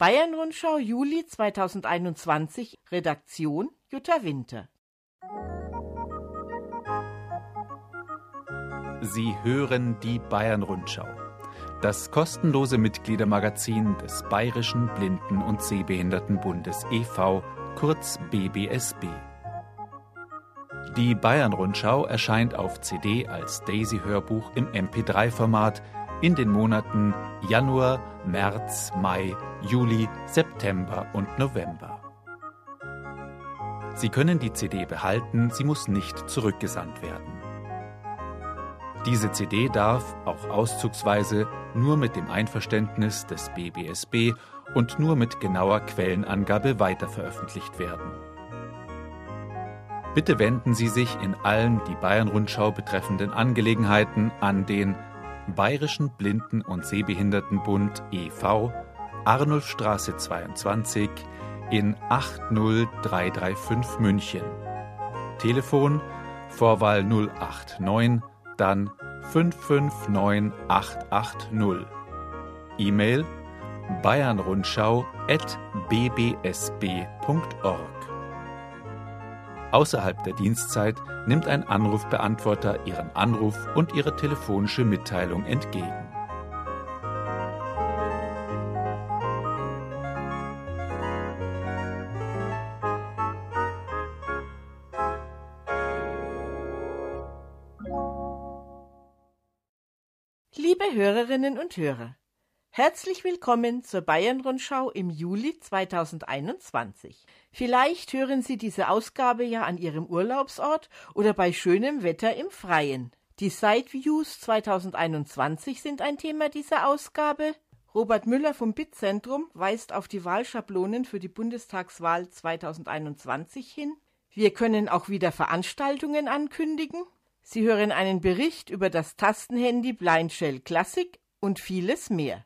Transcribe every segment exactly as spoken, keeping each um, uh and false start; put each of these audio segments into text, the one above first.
Bayern-Rundschau Juli zweitausendeinundzwanzig, Redaktion Jutta Winter. Sie hören die Bayern-Rundschau, das kostenlose Mitgliedermagazin des Bayerischen Blinden- und Sehbehindertenbundes e V, kurz B B S B. Die Bayern-Rundschau erscheint auf C D als Daisy-Hörbuch im M P drei Format in den Monaten Januar, März, Mai, Juli, September und November. Sie können die C D behalten, sie muss nicht zurückgesandt werden. Diese C D darf, auch auszugsweise, nur mit dem Einverständnis des B B S B und nur mit genauer Quellenangabe weiterveröffentlicht werden. Bitte wenden Sie sich in allen die Bayern-Rundschau betreffenden Angelegenheiten an den Bayerischen Blinden- und Sehbehindertenbund e V, Arnulfstraße zweiundzwanzig in acht null drei drei fünf München. Telefon Vorwahl null acht neun, dann fünf fünf neun acht acht null. E-Mail bayernrundschau at b b s b punkt org. Außerhalb der Dienstzeit nimmt ein Anrufbeantworter Ihren Anruf und Ihre telefonische Mitteilung entgegen. Liebe Hörerinnen und Hörer, herzlich willkommen zur Bayern-Rundschau im Juli zweitausendeinundzwanzig. Vielleicht hören Sie diese Ausgabe ja an Ihrem Urlaubsort oder bei schönem Wetter im Freien. Die Sideviews zweitausendeinundzwanzig sind ein Thema dieser Ausgabe. Robert Müller vom B I T-Zentrum weist auf die Wahlschablonen für die Bundestagswahl zweitausendeinundzwanzig hin. Wir können auch wieder Veranstaltungen ankündigen. Sie hören einen Bericht über das Tastenhandy Blind Shell Classic und vieles mehr.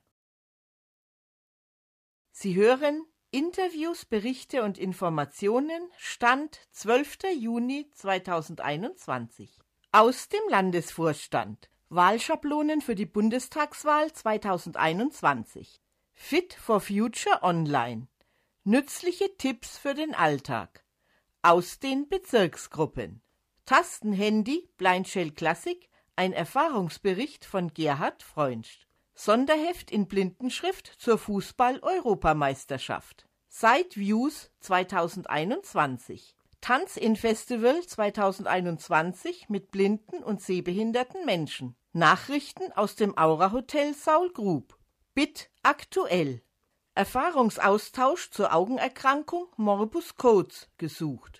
Sie hören Interviews, Berichte und Informationen, Stand zwölfter Juni zweitausendeinundzwanzig. Aus dem Landesvorstand. Wahlschablonen für die Bundestagswahl zweitausendeinundzwanzig. Fit for Future Online. Nützliche Tipps für den Alltag. Aus den Bezirksgruppen. Tastenhandy Blind Shell Classic, ein Erfahrungsbericht von Gerhard Freundsch. Sonderheft in Blindenschrift zur Fußball-Europameisterschaft. Sideviews zweitausendeinundzwanzig. Tanz in Festival zweitausendeinundzwanzig mit blinden und sehbehinderten Menschen. Nachrichten aus dem Aura Hotel Saul Grub. B I T aktuell. Erfahrungsaustausch zur Augenerkrankung Morbus Coates gesucht.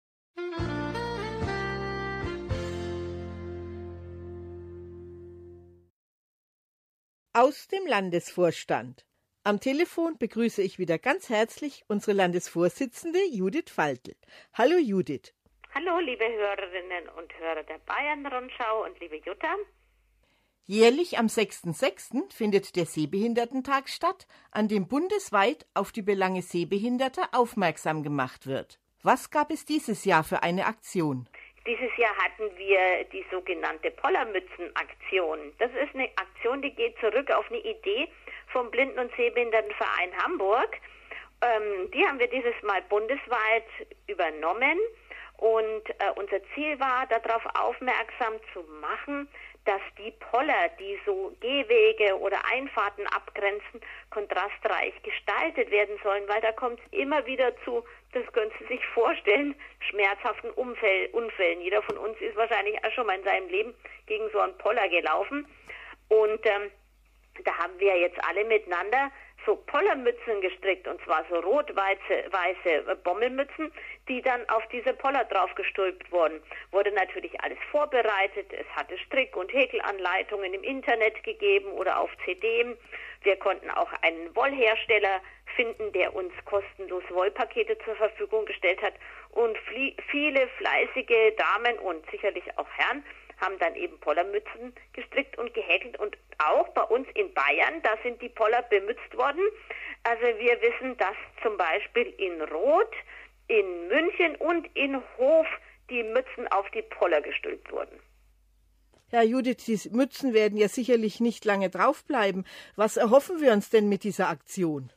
Aus dem Landesvorstand. Am Telefon begrüße ich wieder ganz herzlich unsere Landesvorsitzende Judith Faltl. Hallo Judith. Hallo liebe Hörerinnen und Hörer der Bayern-Rundschau und liebe Jutta. Jährlich am sechsten sechsten findet der Sehbehindertentag statt, an dem bundesweit auf die Belange Sehbehinderter aufmerksam gemacht wird. Was gab es dieses Jahr für eine Aktion? Dieses Jahr hatten wir die sogenannte Pollermützen-Aktion. Das ist eine Aktion, die geht zurück auf eine Idee vom Blinden- und Sehbehindertenverein Hamburg. Ähm, die haben wir dieses Mal bundesweit übernommen und äh, unser Ziel war, darauf aufmerksam zu machen, dass die Poller, die so Gehwege oder Einfahrten abgrenzen, kontrastreich gestaltet werden sollen, weil da kommt es immer wieder zu, das können Sie sich vorstellen, schmerzhaften Unfall, Unfällen. Jeder von uns ist wahrscheinlich auch schon mal in seinem Leben gegen so einen Poller gelaufen. Und ähm, da haben wir jetzt alle miteinander so Pollermützen gestrickt, und zwar so rot-weiße weiße Bommelmützen, die dann auf diese Poller drauf gestülpt wurden. Wurde natürlich alles vorbereitet, es hatte Strick- und Häkelanleitungen im Internet gegeben oder auf C D. Wir konnten auch einen Wollhersteller finden, der uns kostenlos Wollpakete zur Verfügung gestellt hat, und viele fleißige Damen und sicherlich auch Herren haben dann eben Pollermützen gestrickt und gehäkelt, und auch bei uns in Bayern, da sind die Poller bemützt worden. Also wir wissen, dass zum Beispiel in Roth, in München und in Hof die Mützen auf die Poller gestülpt wurden. Ja, Judith, die Mützen werden ja sicherlich nicht lange draufbleiben. Was erhoffen wir uns denn mit dieser Aktion?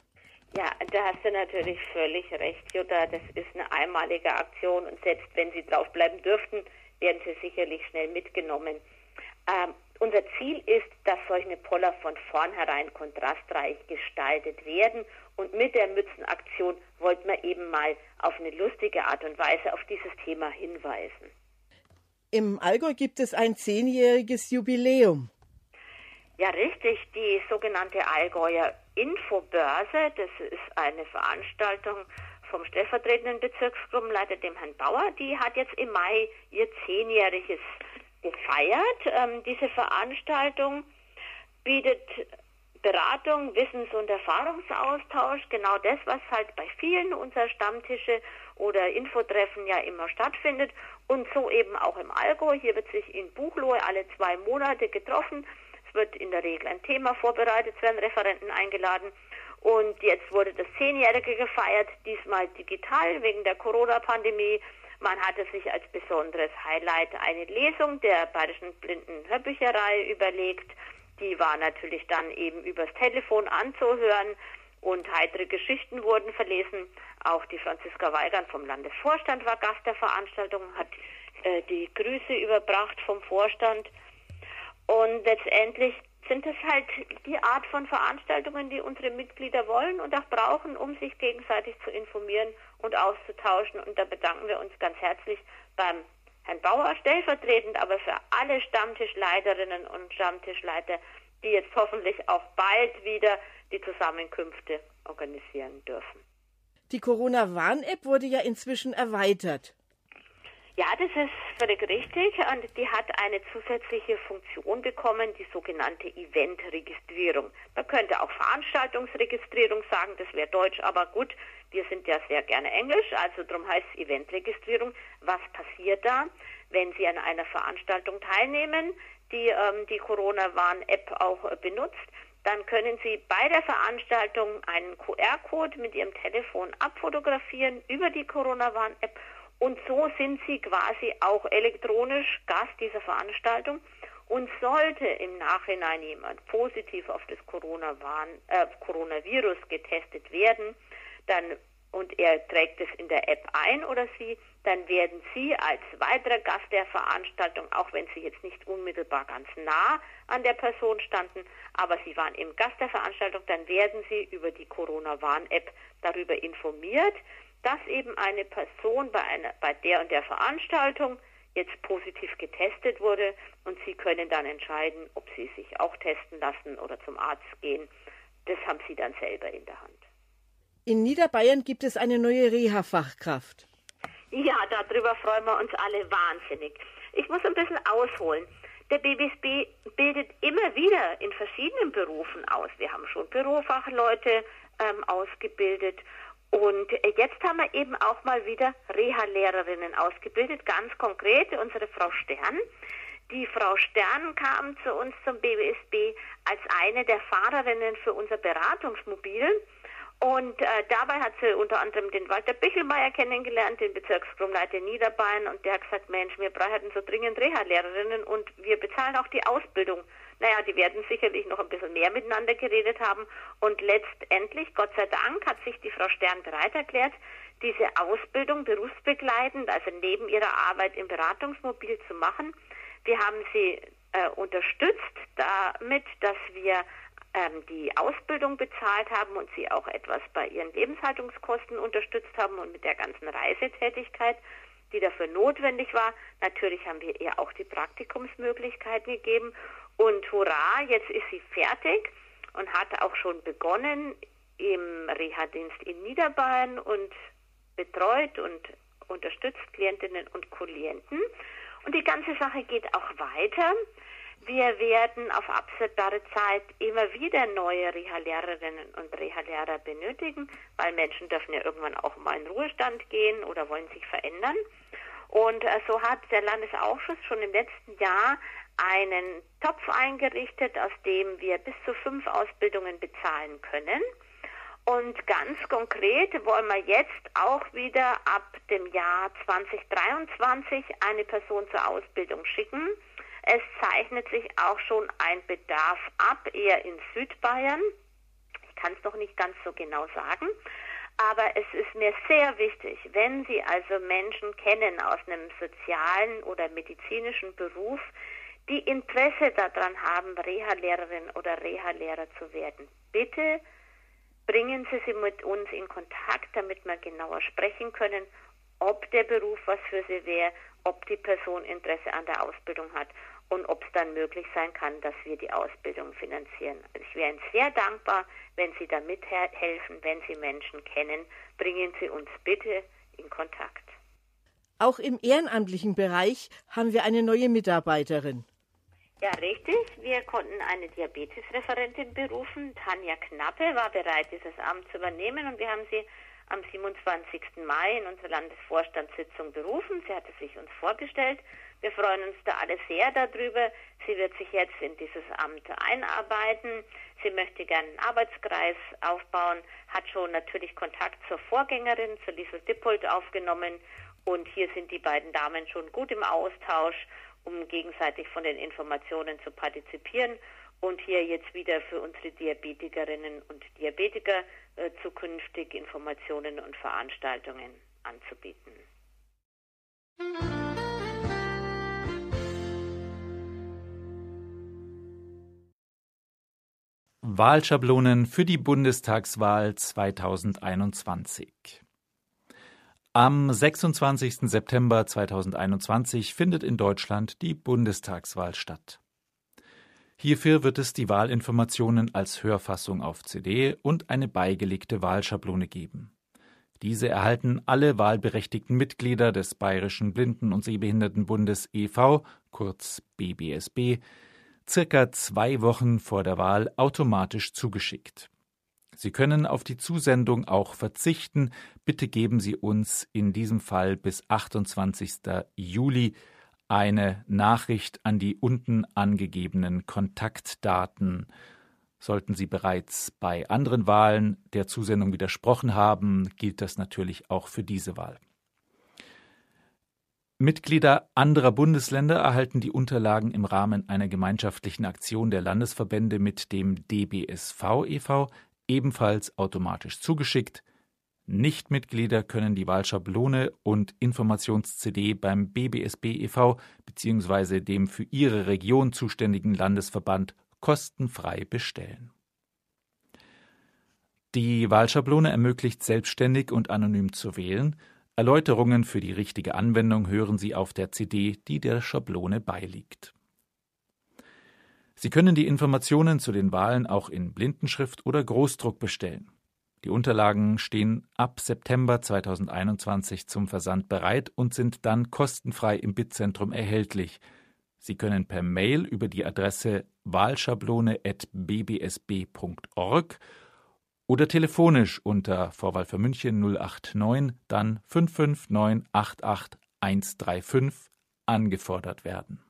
Ja, da hast du natürlich völlig recht, Jutta. Das ist eine einmalige Aktion und selbst wenn sie draufbleiben dürften, werden sie sicherlich schnell mitgenommen. Ähm, unser Ziel ist, dass solche Poller von vornherein kontrastreich gestaltet werden und mit der Mützenaktion wollten wir eben mal auf eine lustige Art und Weise auf dieses Thema hinweisen. Im Allgäu gibt es ein zehnjähriges Jubiläum. Ja, richtig, die sogenannte Allgäuer Infobörse, das ist eine Veranstaltung vom stellvertretenden Bezirksgruppenleiter, dem Herrn Bauer, die hat jetzt im Mai ihr zehnjähriges gefeiert. Ähm, diese Veranstaltung bietet Beratung, Wissens- und Erfahrungsaustausch, genau das, was halt bei vielen unserer Stammtische oder Infotreffen ja immer stattfindet und so eben auch im Allgäu. Hier wird sich in Buchloe alle zwei Monate getroffen. Es wird in der Regel ein Thema vorbereitet, es werden Referenten eingeladen und jetzt wurde das Zehnjährige gefeiert, diesmal digital wegen der Corona-Pandemie. Man hatte sich als besonderes Highlight eine Lesung der Bayerischen Blinden-Hörbücherei überlegt. Die war natürlich dann eben übers Telefon anzuhören und heitere Geschichten wurden verlesen. Auch die Franziska Weigand vom Landesvorstand war Gast der Veranstaltung, hat äh, die Grüße überbracht vom Vorstand. Und letztendlich sind es halt die Art von Veranstaltungen, die unsere Mitglieder wollen und auch brauchen, um sich gegenseitig zu informieren und auszutauschen. Und da bedanken wir uns ganz herzlich beim Herrn Bauer stellvertretend, aber für alle Stammtischleiterinnen und Stammtischleiter, die jetzt hoffentlich auch bald wieder die Zusammenkünfte organisieren dürfen. Die Corona-Warn-App wurde ja inzwischen erweitert. Ja, das ist völlig richtig und die hat eine zusätzliche Funktion bekommen, die sogenannte Eventregistrierung. Man könnte auch Veranstaltungsregistrierung sagen, das wäre Deutsch, aber gut, wir sind ja sehr gerne Englisch, also darum heißt es Eventregistrierung. Was passiert da, wenn Sie an einer Veranstaltung teilnehmen, die ähm, die Corona-Warn-App auch äh, benutzt? Dann können Sie bei der Veranstaltung einen Q R-Code mit Ihrem Telefon abfotografieren über die Corona-Warn-App. Und so sind Sie quasi auch elektronisch Gast dieser Veranstaltung. Und sollte im Nachhinein jemand positiv auf das Corona-Warn, äh, Coronavirus getestet werden, dann und er trägt es in der App ein oder sie, dann werden Sie als weiterer Gast der Veranstaltung, auch wenn Sie jetzt nicht unmittelbar ganz nah an der Person standen, aber Sie waren im Gast der Veranstaltung, dann werden Sie über die Corona-Warn-App darüber informiert, dass eben eine Person bei einer, bei der und der Veranstaltung jetzt positiv getestet wurde und Sie können dann entscheiden, ob Sie sich auch testen lassen oder zum Arzt gehen. Das haben Sie dann selber in der Hand. In Niederbayern gibt es eine neue Reha-Fachkraft. Ja, darüber freuen wir uns alle wahnsinnig. Ich muss ein bisschen ausholen. Der B B S B bildet immer wieder in verschiedenen Berufen aus. Wir haben schon Bürofachleute ähm, ausgebildet. Und jetzt haben wir eben auch mal wieder Reha-Lehrerinnen ausgebildet, ganz konkret unsere Frau Stern. Die Frau Stern kam zu uns zum B B S B als eine der Fahrerinnen für unser Beratungsmobil. Und äh, dabei hat sie unter anderem den Walter Bichelmeier kennengelernt, den Bezirksgruppenleiter Niederbayern. Und der hat gesagt, Mensch, wir brauchen so dringend Reha-Lehrerinnen und wir bezahlen auch die Ausbildung. Naja, die werden sicherlich noch ein bisschen mehr miteinander geredet haben. Und letztendlich, Gott sei Dank, hat sich die Frau Stern bereit erklärt, diese Ausbildung berufsbegleitend, also neben ihrer Arbeit im Beratungsmobil zu machen. Wir haben sie äh, unterstützt damit, dass wir ähm, die Ausbildung bezahlt haben und sie auch etwas bei ihren Lebenshaltungskosten unterstützt haben und mit der ganzen Reisetätigkeit, die dafür notwendig war. Natürlich haben wir ihr auch die Praktikumsmöglichkeiten gegeben. Und hurra, jetzt ist sie fertig und hat auch schon begonnen im Reha-Dienst in Niederbayern und betreut und unterstützt Klientinnen und Klienten. Und die ganze Sache geht auch weiter. Wir werden auf absehbare Zeit immer wieder neue Reha-Lehrerinnen und Reha-Lehrer benötigen, weil Menschen dürfen ja irgendwann auch mal in Ruhestand gehen oder wollen sich verändern. Und äh, so hat der Landesausschuss schon im letzten Jahr einen Topf eingerichtet, aus dem wir bis zu fünf Ausbildungen bezahlen können. Und ganz konkret wollen wir jetzt auch wieder ab dem Jahr zwanzig dreiundzwanzig eine Person zur Ausbildung schicken. Es zeichnet sich auch schon ein Bedarf ab, eher in Südbayern. Ich kann es noch nicht ganz so genau sagen. Aber es ist mir sehr wichtig, wenn Sie also Menschen kennen aus einem sozialen oder medizinischen Beruf, die Interesse daran haben, Reha-Lehrerin oder Reha-Lehrer zu werden. Bitte bringen Sie sie mit uns in Kontakt, damit wir genauer sprechen können, ob der Beruf was für sie wäre, ob die Person Interesse an der Ausbildung hat und ob es dann möglich sein kann, dass wir die Ausbildung finanzieren. Also ich wäre Ihnen sehr dankbar, wenn Sie da mithelfen, wenn Sie Menschen kennen. Bringen Sie uns bitte in Kontakt. Auch im ehrenamtlichen Bereich haben wir eine neue Mitarbeiterin. Ja, richtig. Wir konnten eine Diabetesreferentin berufen. Tanja Knappe war bereit, dieses Amt zu übernehmen, und wir haben sie am siebenundzwanzigsten Mai in unserer Landesvorstandssitzung berufen. Sie hatte sich uns vorgestellt. Wir freuen uns da alle sehr darüber. Sie wird sich jetzt in dieses Amt einarbeiten. Sie möchte gerne einen Arbeitskreis aufbauen, hat schon natürlich Kontakt zur Vorgängerin, zur Liesel Dippold, aufgenommen. Und hier sind die beiden Damen schon gut im Austausch, um gegenseitig von den Informationen zu partizipieren und hier jetzt wieder für unsere Diabetikerinnen und Diabetiker äh, zukünftig Informationen und Veranstaltungen anzubieten. Wahlschablonen für die Bundestagswahl zweitausendeinundzwanzig. Am sechsundzwanzigsten September zweitausendeinundzwanzig findet in Deutschland die Bundestagswahl statt. Hierfür wird es die Wahlinformationen als Hörfassung auf C D und eine beigelegte Wahlschablone geben. Diese erhalten alle wahlberechtigten Mitglieder des Bayerischen Blinden- und Sehbehindertenbundes e V, kurz B B S B, circa zwei Wochen vor der Wahl automatisch zugeschickt. Sie können auf die Zusendung auch verzichten. Bitte geben Sie uns in diesem Fall bis achtundzwanzigsten Juli eine Nachricht an die unten angegebenen Kontaktdaten. Sollten Sie bereits bei anderen Wahlen der Zusendung widersprochen haben, gilt das natürlich auch für diese Wahl. Mitglieder anderer Bundesländer erhalten die Unterlagen im Rahmen einer gemeinschaftlichen Aktion der Landesverbände mit dem D B S V e V ebenfalls automatisch zugeschickt. Nichtmitglieder können die Wahlschablone und Informations-C D beim B B S B e V bzw. dem für ihre Region zuständigen Landesverband kostenfrei bestellen. Die Wahlschablone ermöglicht selbstständig und anonym zu wählen. Erläuterungen für die richtige Anwendung hören Sie auf der C D, die der Schablone beiliegt. Sie können die Informationen zu den Wahlen auch in Blindenschrift oder Großdruck bestellen. Die Unterlagen stehen ab September zweitausendeinundzwanzig zum Versand bereit und sind dann kostenfrei im Bitzentrum erhältlich. Sie können per Mail über die Adresse wahlschablone at b b s b punkt org oder telefonisch unter Vorwahl für München null acht neun, dann fünf fünf neun acht acht eins drei fünf angefordert werden.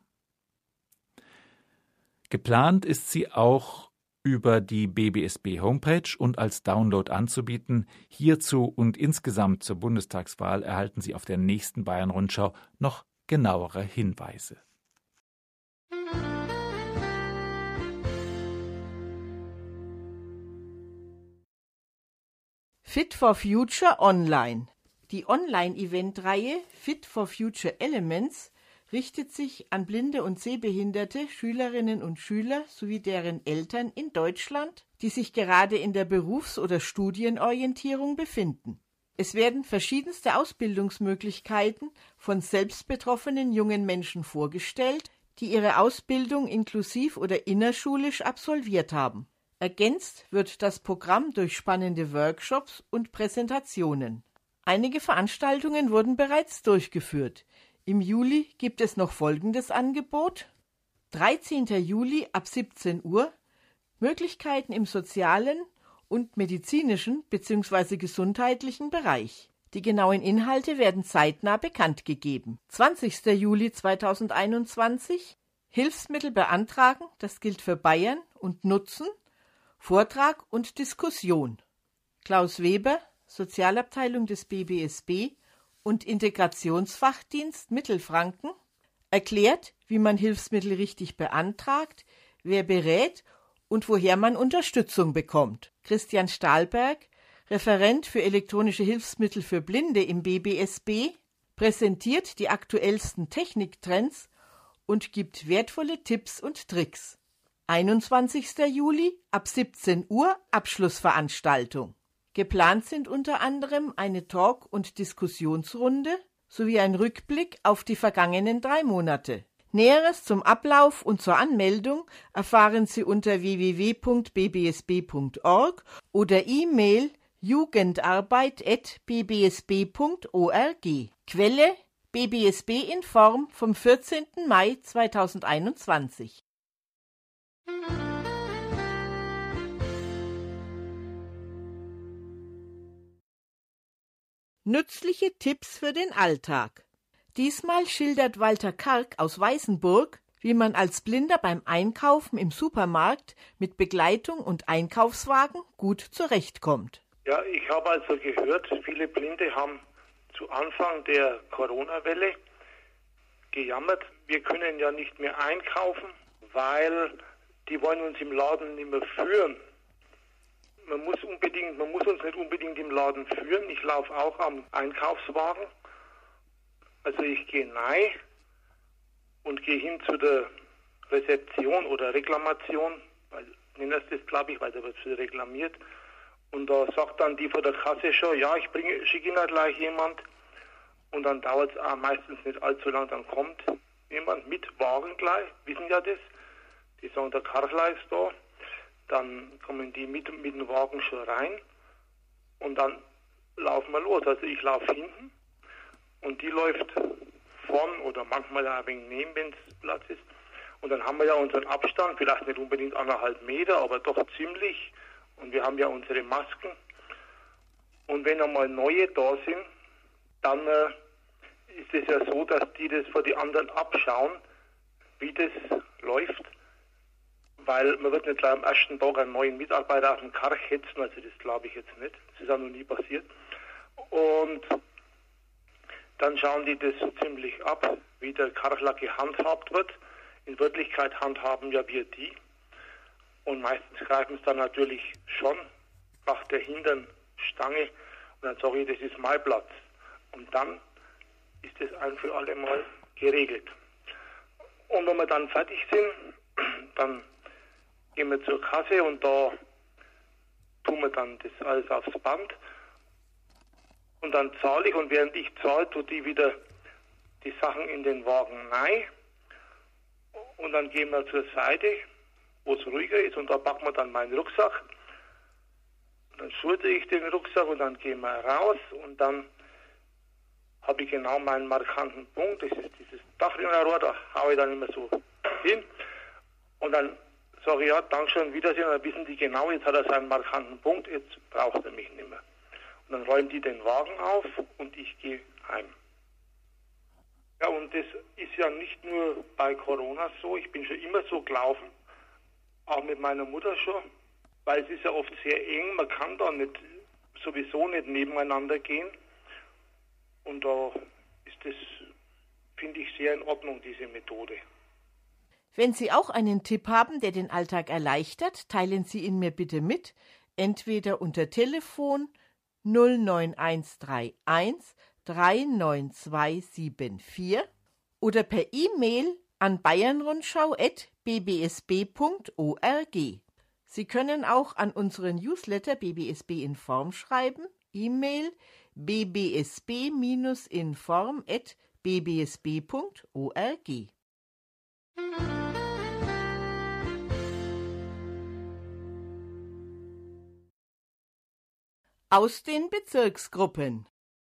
Geplant ist sie auch über die B B S B-Homepage und als Download anzubieten. Hierzu und insgesamt zur Bundestagswahl erhalten Sie auf der nächsten Bayern-Rundschau noch genauere Hinweise. Fit for Future Online. Die Online-Event-Reihe Fit for Future Elements richtet sich an blinde und sehbehinderte Schülerinnen und Schüler sowie deren Eltern in Deutschland, die sich gerade in der Berufs- oder Studienorientierung befinden. Es werden verschiedenste Ausbildungsmöglichkeiten von selbstbetroffenen jungen Menschen vorgestellt, die ihre Ausbildung inklusiv oder innerschulisch absolviert haben. Ergänzt wird das Programm durch spannende Workshops und Präsentationen. Einige Veranstaltungen wurden bereits durchgeführt. Im Juli gibt es noch folgendes Angebot. dreizehnten Juli ab siebzehn Uhr Möglichkeiten im sozialen und medizinischen bzw. gesundheitlichen Bereich. Die genauen Inhalte werden zeitnah bekannt gegeben. zwanzigsten Juli zweitausendeinundzwanzig Hilfsmittel beantragen, das gilt für Bayern, und nutzen, Vortrag und Diskussion. Klaus Weber, Sozialabteilung des B B S B und Integrationsfachdienst Mittelfranken, erklärt, wie man Hilfsmittel richtig beantragt, wer berät und woher man Unterstützung bekommt. Christian Stahlberg, Referent für elektronische Hilfsmittel für Blinde im B B S B, präsentiert die aktuellsten Techniktrends und gibt wertvolle Tipps und Tricks. einundzwanzigster Juli ab siebzehn Uhr Abschlussveranstaltung. Geplant sind unter anderem eine Talk- und Diskussionsrunde sowie ein Rückblick auf die vergangenen drei Monate. Näheres zum Ablauf und zur Anmeldung erfahren Sie unter w w w punkt b b s b punkt org oder E-Mail jugendarbeit at b b s b punkt org. Quelle B B S B Inform vom vierzehnten Mai zweitausendeinundzwanzig. Nützliche Tipps für den Alltag. Diesmal schildert Walter Karg aus Weißenburg, wie man als Blinder beim Einkaufen im Supermarkt mit Begleitung und Einkaufswagen gut zurechtkommt. Ja, ich habe also gehört, viele Blinde haben zu Anfang der Corona-Welle gejammert, wir können ja nicht mehr einkaufen, weil die wollen uns im Laden nicht mehr führen. Man muss unbedingt, man muss uns nicht unbedingt im Laden führen. Ich laufe auch am Einkaufswagen. Also ich gehe rein und gehe hin zu der Rezeption oder Reklamation, weil nennen das das, glaube ich, weil da wird viel reklamiert. Und da sagt dann die von der Kasse schon, ja, ich bringe, schicke Ihnen gleich jemand. Und dann dauert es auch meistens nicht allzu lang, dann kommt jemand mit Wagen gleich, wissen ja das. Die sagen, der Karchler ist da. Dann kommen die mit, mit dem Wagen schon rein und dann laufen wir los. Also ich laufe hinten und die läuft vorn oder manchmal auch ein wenig neben, wenn es Platz ist. Und dann haben wir ja unseren Abstand, vielleicht nicht unbedingt anderthalb Meter, aber doch ziemlich. Und wir haben ja unsere Masken. Und wenn einmal neue da sind, dann äh, ist es ja so, dass die das vor die anderen abschauen, wie das läuft. Weil man wird nicht gleich am ersten Tag einen neuen Mitarbeiter auf den Karch hetzen, also das glaube ich jetzt nicht. Das ist auch noch nie passiert. Und dann schauen die das so ziemlich ab, wie der Karchler gehandhabt wird. In Wirklichkeit handhaben ja wir die. Und meistens greifen es dann natürlich schon nach der hinteren Stange und dann sage ich, das ist mein Platz. Und dann ist das ein für alle Mal geregelt. Und wenn wir dann fertig sind, dann gehen wir zur Kasse und da tun wir dann das alles aufs Band. Und dann zahle ich und während ich zahle, tue die wieder die Sachen in den Wagen rein. Und dann gehen wir zur Seite, wo es ruhiger ist und da packen wir dann meinen Rucksack. Und dann schulter ich den Rucksack und dann gehen wir raus und dann habe ich genau meinen markanten Punkt. Das ist dieses Dachrinnerrohr, da haue ich dann immer so hin. Und dann sage ich, ja, Dankeschön, Wiedersehen. Und dann wissen die genau, jetzt hat er seinen markanten Punkt, jetzt braucht er mich nicht mehr. Und dann räumen die den Wagen auf und ich gehe heim. Ja, und das ist ja nicht nur bei Corona so. Ich bin schon immer so gelaufen, auch mit meiner Mutter schon, weil es ist ja oft sehr eng. Man kann da nicht, sowieso nicht nebeneinander gehen. Und da ist das, finde ich, sehr in Ordnung, diese Methode. Wenn Sie auch einen Tipp haben, der den Alltag erleichtert, teilen Sie ihn mir bitte mit, entweder unter Telefon null neun eins drei eins drei neun zwei sieben vier oder per E-Mail an bayernrundschau at b b s b punkt org. Sie können auch an unseren Newsletter B B S B Inform schreiben, E-Mail b b s b inform at b b s b punkt org. Aus den Bezirksgruppen.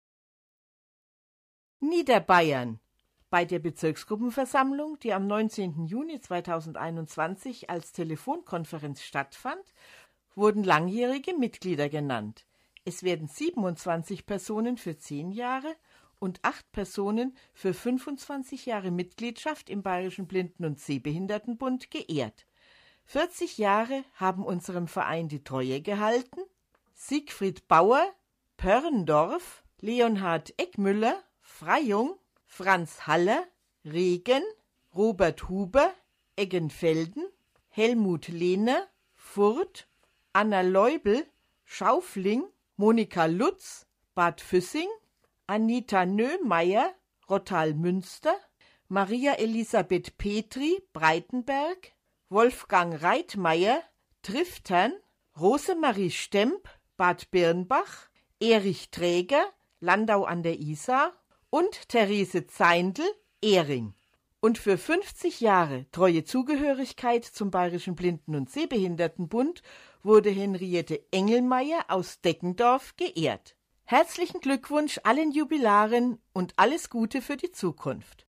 Niederbayern. Bei der Bezirksgruppenversammlung, die am neunzehnten Juni zweitausendeinundzwanzig als Telefonkonferenz stattfand, wurden langjährige Mitglieder genannt. Es werden siebenundzwanzig Personen für zehn Jahre und acht Personen für fünfundzwanzig Jahre Mitgliedschaft im Bayerischen Blinden- und Sehbehindertenbund geehrt. vierzig Jahre haben unserem Verein die Treue gehalten. Siegfried Bauer, Pörndorf, Leonhard Eckmüller, Freyung, Franz Haller, Regen, Robert Huber, Eggenfelden, Helmut Lehner, Furth, Anna Leubel, Schaufling, Monika Lutz, Bad Füssing, Anita Nöhmeier, Rottal-Münster, Maria Elisabeth Petri, Breitenberg, Wolfgang Reitmeier, Triftern, Rosemarie Stemp, Bad Birnbach, Erich Träger, Landau an der Isar und Therese Zeindl, Ehring. Und für fünfzig Jahre treue Zugehörigkeit zum Bayerischen Blinden- und Sehbehindertenbund wurde Henriette Engelmeier aus Deggendorf geehrt. Herzlichen Glückwunsch allen Jubilaren und alles Gute für die Zukunft.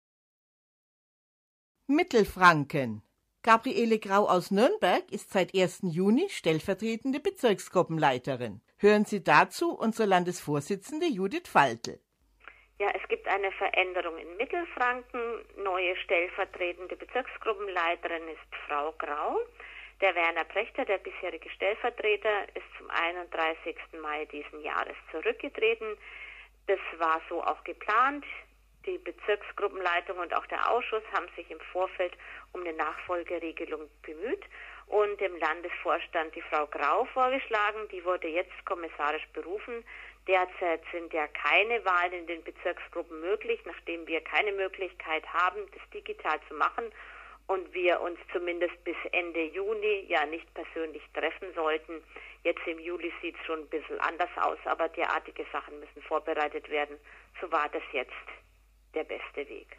Mittelfranken. Gabriele Grau aus Nürnberg ist seit ersten Juni stellvertretende Bezirksgruppenleiterin. Hören Sie dazu unsere Landesvorsitzende Judith Faltl. Ja, es gibt eine Veränderung in Mittelfranken. Neue stellvertretende Bezirksgruppenleiterin ist Frau Grau. Der Werner Prechter, der bisherige Stellvertreter, ist zum einunddreißigsten Mai diesen Jahres zurückgetreten. Das war so auch geplant. Die Bezirksgruppenleitung und auch der Ausschuss haben sich im Vorfeld um eine Nachfolgeregelung bemüht und dem Landesvorstand die Frau Grau vorgeschlagen. Die wurde jetzt kommissarisch berufen. Derzeit sind ja keine Wahlen in den Bezirksgruppen möglich, nachdem wir keine Möglichkeit haben, das digital zu machen und wir uns zumindest bis Ende Juni ja nicht persönlich treffen sollten. Jetzt im Juli sieht es schon ein bisschen anders aus, aber derartige Sachen müssen vorbereitet werden. So war das jetzt der beste Weg.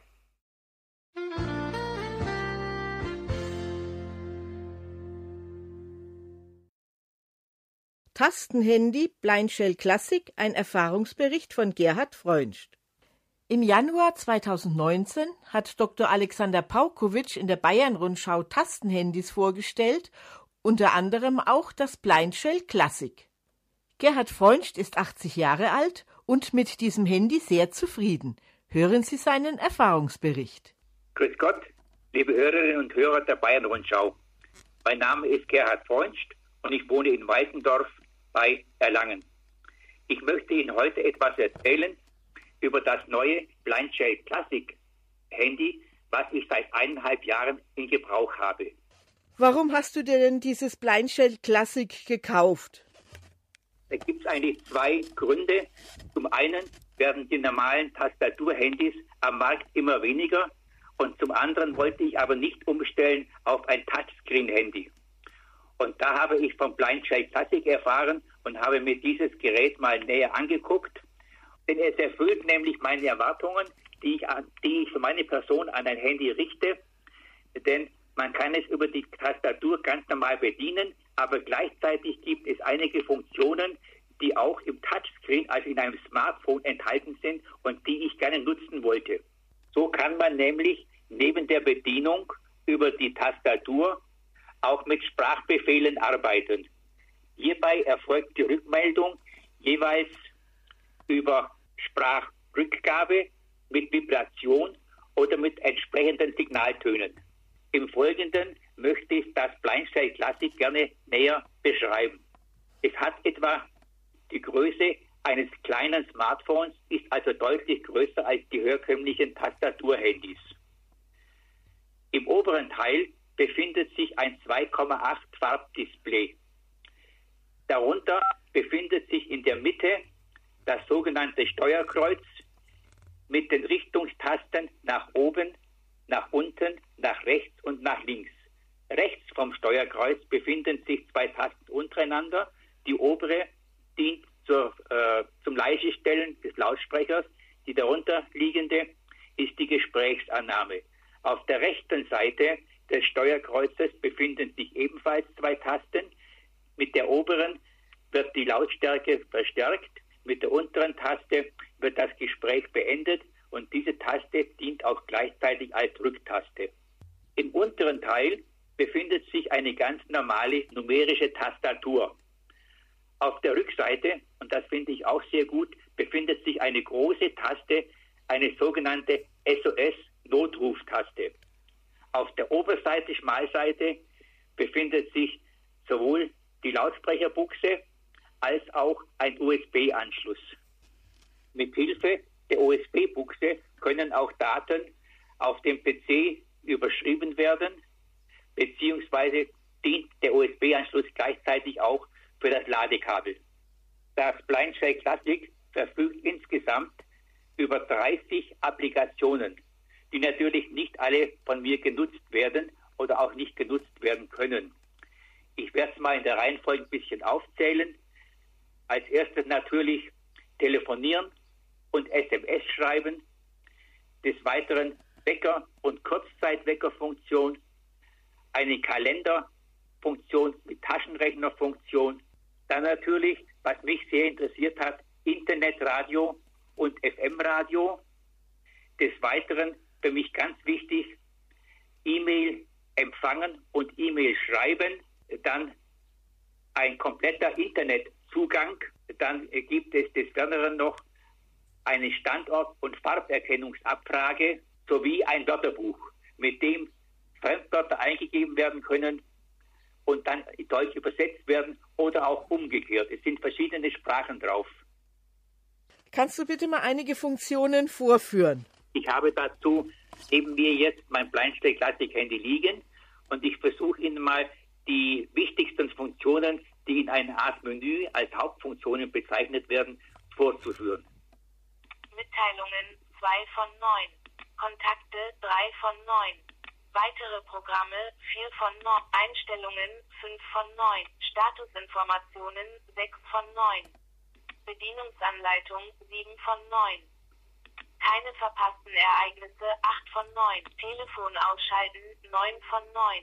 Tastenhandy Blindshell Classic, ein Erfahrungsbericht von Gerhard Freunst. Im Januar zweitausendneunzehn hat Doktor Alexander Paukowitsch in der Bayern-Rundschau Tastenhandys vorgestellt, unter anderem auch das Blindshell Classic. Gerhard Freunst ist achtzig Jahre alt und mit diesem Handy sehr zufrieden. Hören Sie seinen Erfahrungsbericht. Grüß Gott, liebe Hörerinnen und Hörer der Bayern-Rundschau. Mein Name ist Gerhard Freunst und ich wohne in Weißendorf bei Erlangen. Ich möchte Ihnen heute etwas erzählen über das neue Blindshell Classic Handy, was ich seit eineinhalb Jahren in Gebrauch habe. Warum hast du dir denn dieses Blindshell Classic gekauft? Da gibt es eigentlich zwei Gründe. Zum einen werden die normalen Tastaturhandys am Markt immer weniger und zum anderen wollte ich aber nicht umstellen auf ein Touchscreen-Handy. Und da habe ich vom Blindshell Classic erfahren und habe mir dieses Gerät mal näher angeguckt. Denn es erfüllt nämlich meine Erwartungen, die ich, an, die ich für meine Person an ein Handy richte. Denn man kann es über die Tastatur ganz normal bedienen, aber gleichzeitig gibt es einige Funktionen, die auch im Touchscreen, also in einem Smartphone, enthalten sind und die ich gerne nutzen wollte. So kann man nämlich neben der Bedienung über die Tastatur auch mit Sprachbefehlen arbeiten. Hierbei erfolgt die Rückmeldung jeweils über Sprachrückgabe mit Vibration oder mit entsprechenden Signaltönen. Im Folgenden möchte ich das Blindshell Classic gerne näher beschreiben. Es hat etwa die Größe eines kleinen Smartphones, ist also deutlich größer als die herkömmlichen Tastaturhandys. Im oberen Teil befindet sich ein zwei Komma acht Farbdisplay. Darunter befindet sich in der Mitte das sogenannte Steuerkreuz mit den Richtungstasten nach oben, nach unten, nach rechts und nach links. Rechts vom Steuerkreuz befinden sich zwei Tasten untereinander. Die obere dient zur, äh, zum Leisestellen des Lautsprechers. Die darunter liegende ist die Gesprächsannahme. Auf der rechten Seite des Steuerkreuzes befinden sich ebenfalls zwei Tasten. Mit der oberen wird die Lautstärke verstärkt, mit der unteren Taste wird das Gespräch beendet und diese Taste dient auch gleichzeitig als Rücktaste. Im unteren Teil befindet sich eine ganz normale numerische Tastatur. Auf der Rückseite, und das finde ich auch sehr gut, befindet sich eine große Taste, eine sogenannte S O S-Notruftaste. Auf der Oberseite, Schmalseite, befindet sich sowohl die Lautsprecherbuchse als auch ein U S B-Anschluss. Mit Hilfe der U S B-Buchse können auch Daten auf dem P C überschrieben werden, beziehungsweise dient der U S B-Anschluss gleichzeitig auch für das Ladekabel. Das Blindshell Classic verfügt insgesamt über dreißig Applikationen, die natürlich nicht alle von mir genutzt werden oder auch nicht genutzt werden können. Ich werde es mal in der Reihenfolge ein bisschen aufzählen. Als erstes natürlich telefonieren und S M S schreiben. Des Weiteren Wecker- und Kurzzeitweckerfunktion, eine Kalenderfunktion mit Taschenrechnerfunktion, dann natürlich, was mich sehr interessiert hat, Internetradio und F M-Radio. Des Weiteren, für mich ganz wichtig, E-Mail empfangen und E-Mail schreiben, dann ein kompletter Internetzugang, dann gibt es des Weiteren noch eine Standort- und Farberkennungsabfrage sowie ein Wörterbuch, mit dem Fremdwörter eingegeben werden können und dann in Deutsch übersetzt werden oder auch umgekehrt. Es sind verschiedene Sprachen drauf. Kannst du bitte mal einige Funktionen vorführen? Ich habe dazu neben mir jetzt mein Blindshell Classic Handy liegen und ich versuche Ihnen mal die wichtigsten Funktionen, die in einer Art Menü als Hauptfunktionen bezeichnet werden, vorzuführen. Mitteilungen zwei von neun. Kontakte drei von neun. Weitere Programme vier von neun. Einstellungen fünf von neun. Statusinformationen sechs von neun. Bedienungsanleitung sieben von neun. Keine verpassten Ereignisse acht von neun. Telefon ausschalten neun von neun.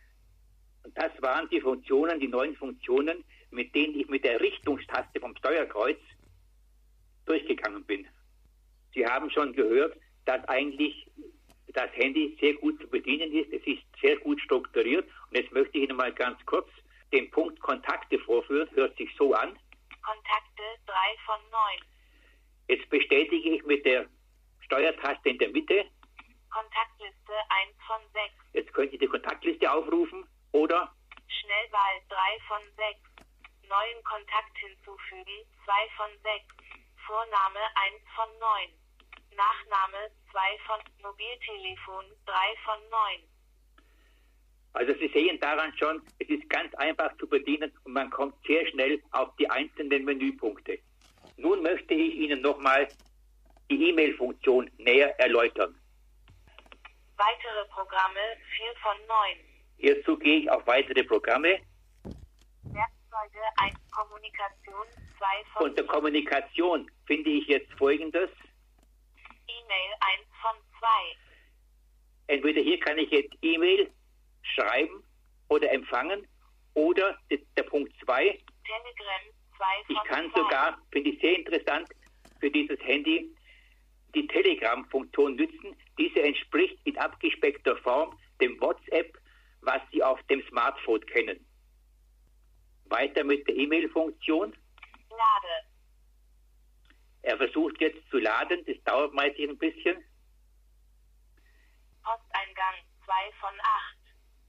Das waren die Funktionen, die neuen Funktionen, mit denen ich mit der Richtungstaste vom Steuerkreuz durchgegangen bin. Sie haben schon gehört, dass eigentlich das Handy sehr gut zu bedienen ist. Es ist sehr gut strukturiert. Und jetzt möchte ich Ihnen mal ganz kurz den Punkt Kontakte vorführen. Hört sich so an. Kontakte drei von neun. Jetzt bestätige ich mit der Steuertaste in der Mitte. Kontaktliste eins von sechs. Jetzt könnt ihr die Kontaktliste aufrufen oder Schnellwahl drei von sechs. Neuen Kontakt hinzufügen zwei von sechs. Vorname eins von neun. Nachname zwei von Mobiltelefon drei von neun. Also Sie sehen daran schon, es ist ganz einfach zu bedienen und man kommt sehr schnell auf die einzelnen Menüpunkte. Nun möchte ich Ihnen nochmal die E-Mail-Funktion näher erläutern. Weitere Programme vier von neun. Hierzu gehe ich auf weitere Programme. Werkzeuge eins. Kommunikation zwei von Unter Kommunikation finde ich jetzt Folgendes. E-Mail eins von zwei. Entweder hier kann ich jetzt E-Mail schreiben oder empfangen oder der Punkt zwei. Telegram zwei von Ich kann zwei. sogar, finde ich sehr interessant, für dieses Handy die Telegram-Funktion nutzen. Diese entspricht in abgespeckter Form dem WhatsApp, was Sie auf dem Smartphone kennen. Weiter mit der E-Mail-Funktion. Lade. Er versucht jetzt zu laden, das dauert meistens ein bisschen. Posteingang zwei von acht.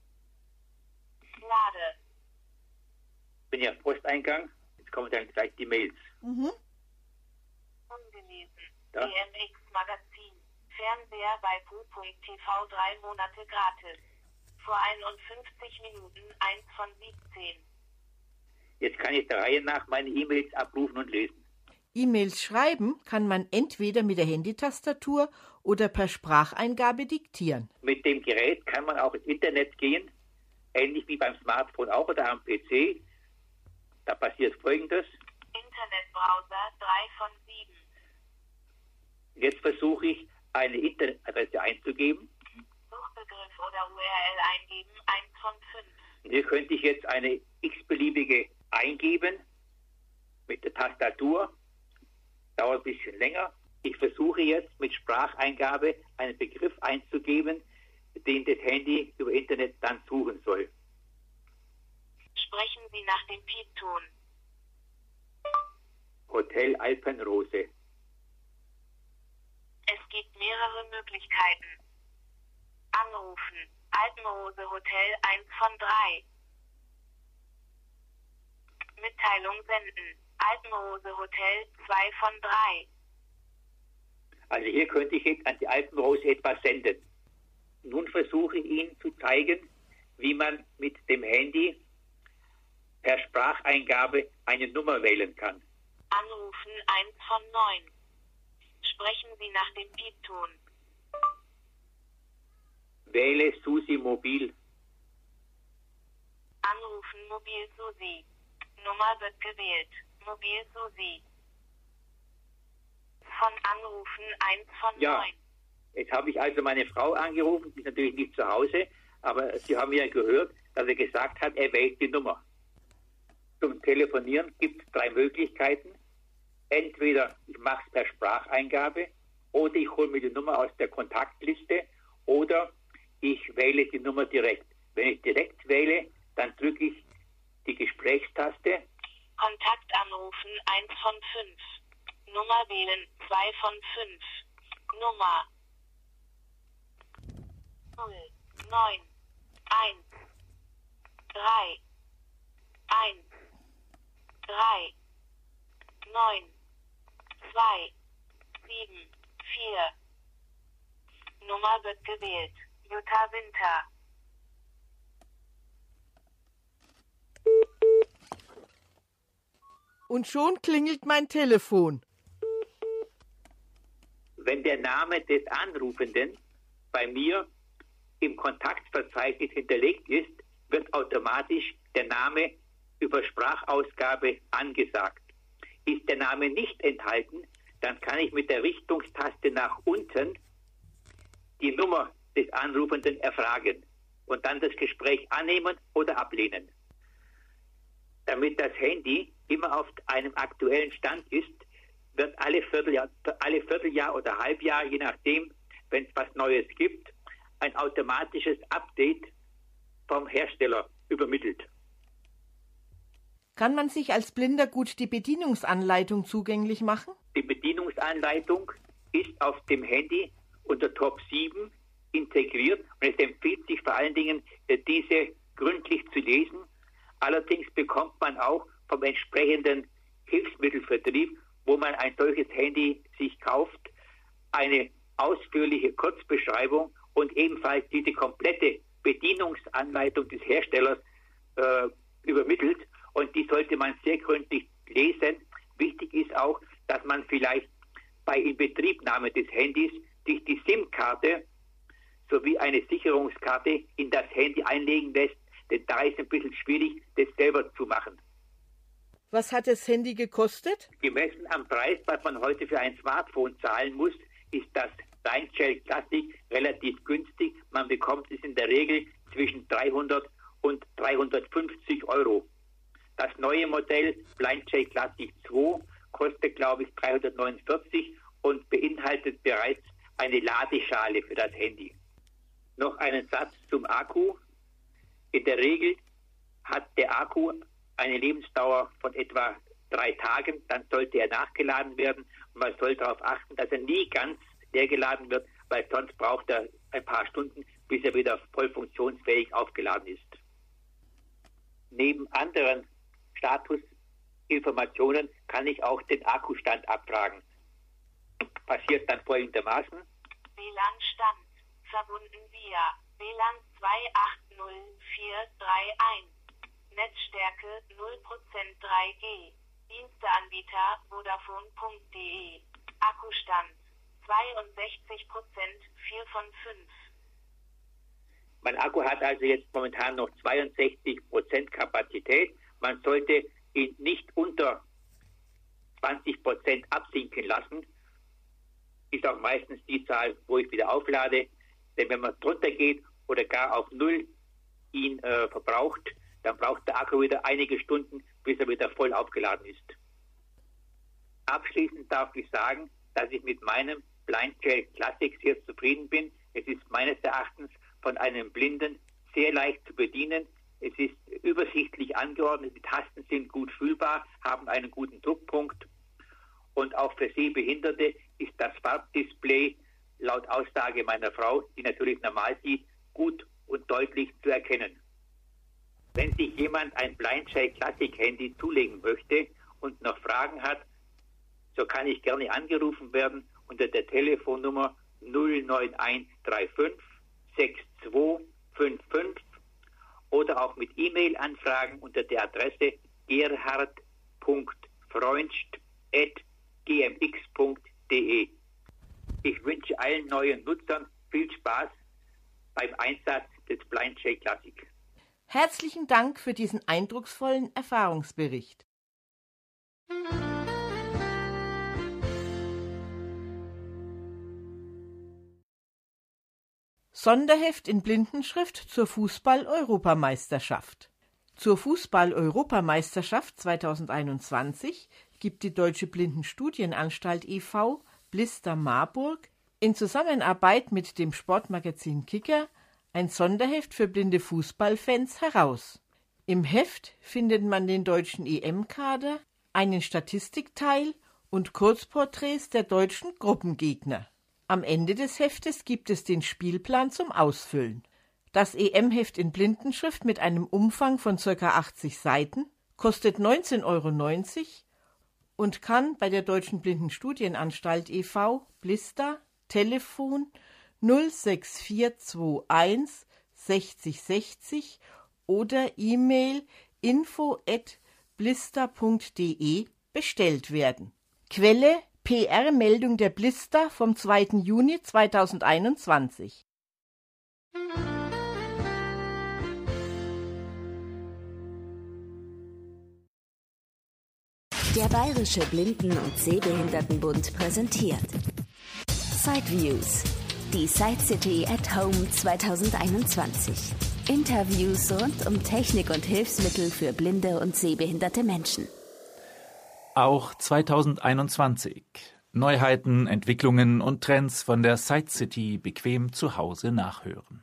Lade. Bin ja Posteingang. Jetzt kommen dann gleich die Mails. Mhm. Ungelesen. Da. D M X Magazin. Fernseher bei Q.T V drei Monate gratis. Vor einundfünfzig Minuten eins von siebzehn. Jetzt kann ich der Reihe nach meine E-Mails abrufen und lesen. E-Mails schreiben kann man entweder mit der Handytastatur oder per Spracheingabe diktieren. Mit dem Gerät kann man auch ins Internet gehen, ähnlich wie beim Smartphone auch oder am P C. Da passiert Folgendes. Internetbrowser drei von sieben. Jetzt versuche ich, eine Internetadresse einzugeben. Suchbegriff oder U R L eingeben eins von fünf. Hier könnte ich jetzt eine x-beliebige eingeben mit der Tastatur. Dauert ein bisschen länger. Ich versuche jetzt mit Spracheingabe einen Begriff einzugeben, den das Handy über Internet dann suchen soll. Sprechen Sie nach dem Piepton. Hotel Alpenrose. Es gibt mehrere Möglichkeiten. Anrufen. Alpenrose Hotel eins von drei. Mitteilung senden. Alpenrose Hotel zwei von drei. Also hier könnte ich jetzt an die Alpenrose etwas senden. Nun versuche ich Ihnen zu zeigen, wie man mit dem Handy per Spracheingabe eine Nummer wählen kann. Anrufen eins von neun. Sprechen Sie nach dem Piepton. Wähle Susi Mobil. Anrufen Mobil Susi. Nummer wird gewählt. Mobil Susi. Von Anrufen eins von Ja. neun. Jetzt habe ich also meine Frau angerufen, die ist natürlich nicht zu Hause, aber Sie haben ja gehört, dass er gesagt hat, er wählt die Nummer. Zum Telefonieren gibt es drei Möglichkeiten. Entweder ich mache es per Spracheingabe oder ich hole mir die Nummer aus der Kontaktliste oder ich wähle die Nummer direkt. Wenn ich direkt wähle, dann drücke ich die Gesprächstaste. Kontakt anrufen eins von fünf. Nummer wählen zwei von fünf. Nummer null neun eins drei eins drei neun zwei sieben vier. Nummer wird gewählt. Jutta Winter. Und schon klingelt mein Telefon. Wenn der Name des Anrufenden bei mir im Kontaktverzeichnis hinterlegt ist, wird automatisch der Name über Sprachausgabe angesagt. Ist der Name nicht enthalten, dann kann ich mit der Richtungstaste nach unten die Nummer des Anrufenden erfragen und dann das Gespräch annehmen oder ablehnen. Damit das Handy immer auf einem aktuellen Stand ist, wird alle Vierteljahr, alle Vierteljahr oder Halbjahr, je nachdem, wenn es was Neues gibt, ein automatisches Update vom Hersteller übermittelt. Kann man sich als Blinder gut die Bedienungsanleitung zugänglich machen? Die Bedienungsanleitung ist auf dem Handy unter Top sieben integriert und es empfiehlt sich vor allen Dingen, diese gründlich zu lesen. Allerdings bekommt man auch vom entsprechenden Hilfsmittelvertrieb, wo man ein solches Handy sich kauft, eine ausführliche Kurzbeschreibung und ebenfalls diese komplette Bedienungsanleitung des Herstellers äh, übermittelt. Und die sollte man sehr gründlich lesen. Wichtig ist auch, dass man vielleicht bei Inbetriebnahme des Handys sich die SIM-Karte sowie eine Sicherungskarte in das Handy einlegen lässt, denn da ist ein bisschen schwierig, das selber zu machen. Was hat das Handy gekostet? Gemessen am Preis, was man heute für ein Smartphone zahlen muss, ist das Blindshail Classic relativ günstig. Man bekommt es in der Regel zwischen dreihundert und dreihundertfünfzig Euro. Das neue Modell Blindshail Classic zwei kostet, glaube ich, dreihundertneunundvierzig und beinhaltet bereits eine Ladeschale für das Handy. Noch einen Satz zum Akku. In der Regel hat der Akku eine Lebensdauer von etwa drei Tagen, dann sollte er nachgeladen werden und man soll darauf achten, dass er nie ganz leer geladen wird, weil sonst braucht er ein paar Stunden, bis er wieder voll funktionsfähig aufgeladen ist. Neben anderen Statusinformationen kann ich auch den Akkustand abfragen. Passiert dann folgendermaßen. W L A N-Stand. Verbunden via W L A N zwei acht null vier drei eins. Netzstärke null Prozent drei G. Diensteanbieter Vodafone punkt de. Akkustand zweiundsechzig Prozent, vier von fünf. Mein Akku hat also jetzt momentan noch zweiundsechzig Prozent Kapazität. Man sollte ihn nicht unter zwanzig Prozent absinken lassen. Ist auch meistens die Zahl, wo ich wieder auflade. Denn wenn man drunter geht oder gar auf Null ihn äh, verbraucht, dann braucht der Akku wieder einige Stunden, bis er wieder voll aufgeladen ist. Abschließend darf ich sagen, dass ich mit meinem Blindshail Classic sehr zufrieden bin. Es ist meines Erachtens von einem Blinden sehr leicht zu bedienen. Es ist übersichtlich angeordnet, die Tasten sind gut fühlbar, haben einen guten Druckpunkt. Und auch für Sehbehinderte ist das Farbdisplay laut Aussage meiner Frau, die natürlich normal sieht, gut und deutlich zu erkennen. Wenn sich jemand ein Blindshail Classic Handy zulegen möchte und noch Fragen hat, so kann ich gerne angerufen werden unter der Telefonnummer null neun eins drei fünf sechs zwei fünf fünf oder auch mit E-Mail anfragen unter der Adresse gerhard punkt freundst at g m x punkt d e. Ich wünsche allen neuen Nutzern viel Spaß beim Einsatz des Blind J Classic. Herzlichen Dank für diesen eindrucksvollen Erfahrungsbericht. Sonderheft in Blindenschrift zur Fußball-Europameisterschaft. Zur Fußball-Europameisterschaft zweitausendeinundzwanzig gibt die Deutsche Blindenstudienanstalt e V Blister Marburg in Zusammenarbeit mit dem Sportmagazin Kicker ein Sonderheft für blinde Fußballfans heraus. Im Heft findet man den deutschen E M-Kader, einen Statistikteil und Kurzporträts der deutschen Gruppengegner. Am Ende des Heftes gibt es den Spielplan zum Ausfüllen. Das E M-Heft in Blindenschrift mit einem Umfang von ca. achtzig Seiten kostet neunzehn Euro neunzig und kann bei der Deutschen Blindenstudienanstalt e V Blister Telefon null sechs vier zwei eins sechzig sechzig oder E-Mail info at blister punkt d e bestellt werden. Quelle P R-Meldung der Blister vom zweiten Juni zweitausendeinundzwanzig. Der Bayerische Blinden- und Sehbehindertenbund präsentiert Sideviews, die Side City at Home zweitausendeinundzwanzig. Interviews rund um Technik und Hilfsmittel für blinde und sehbehinderte Menschen. Auch zweitausendeinundzwanzig. Neuheiten, Entwicklungen und Trends von der Side City bequem zu Hause nachhören.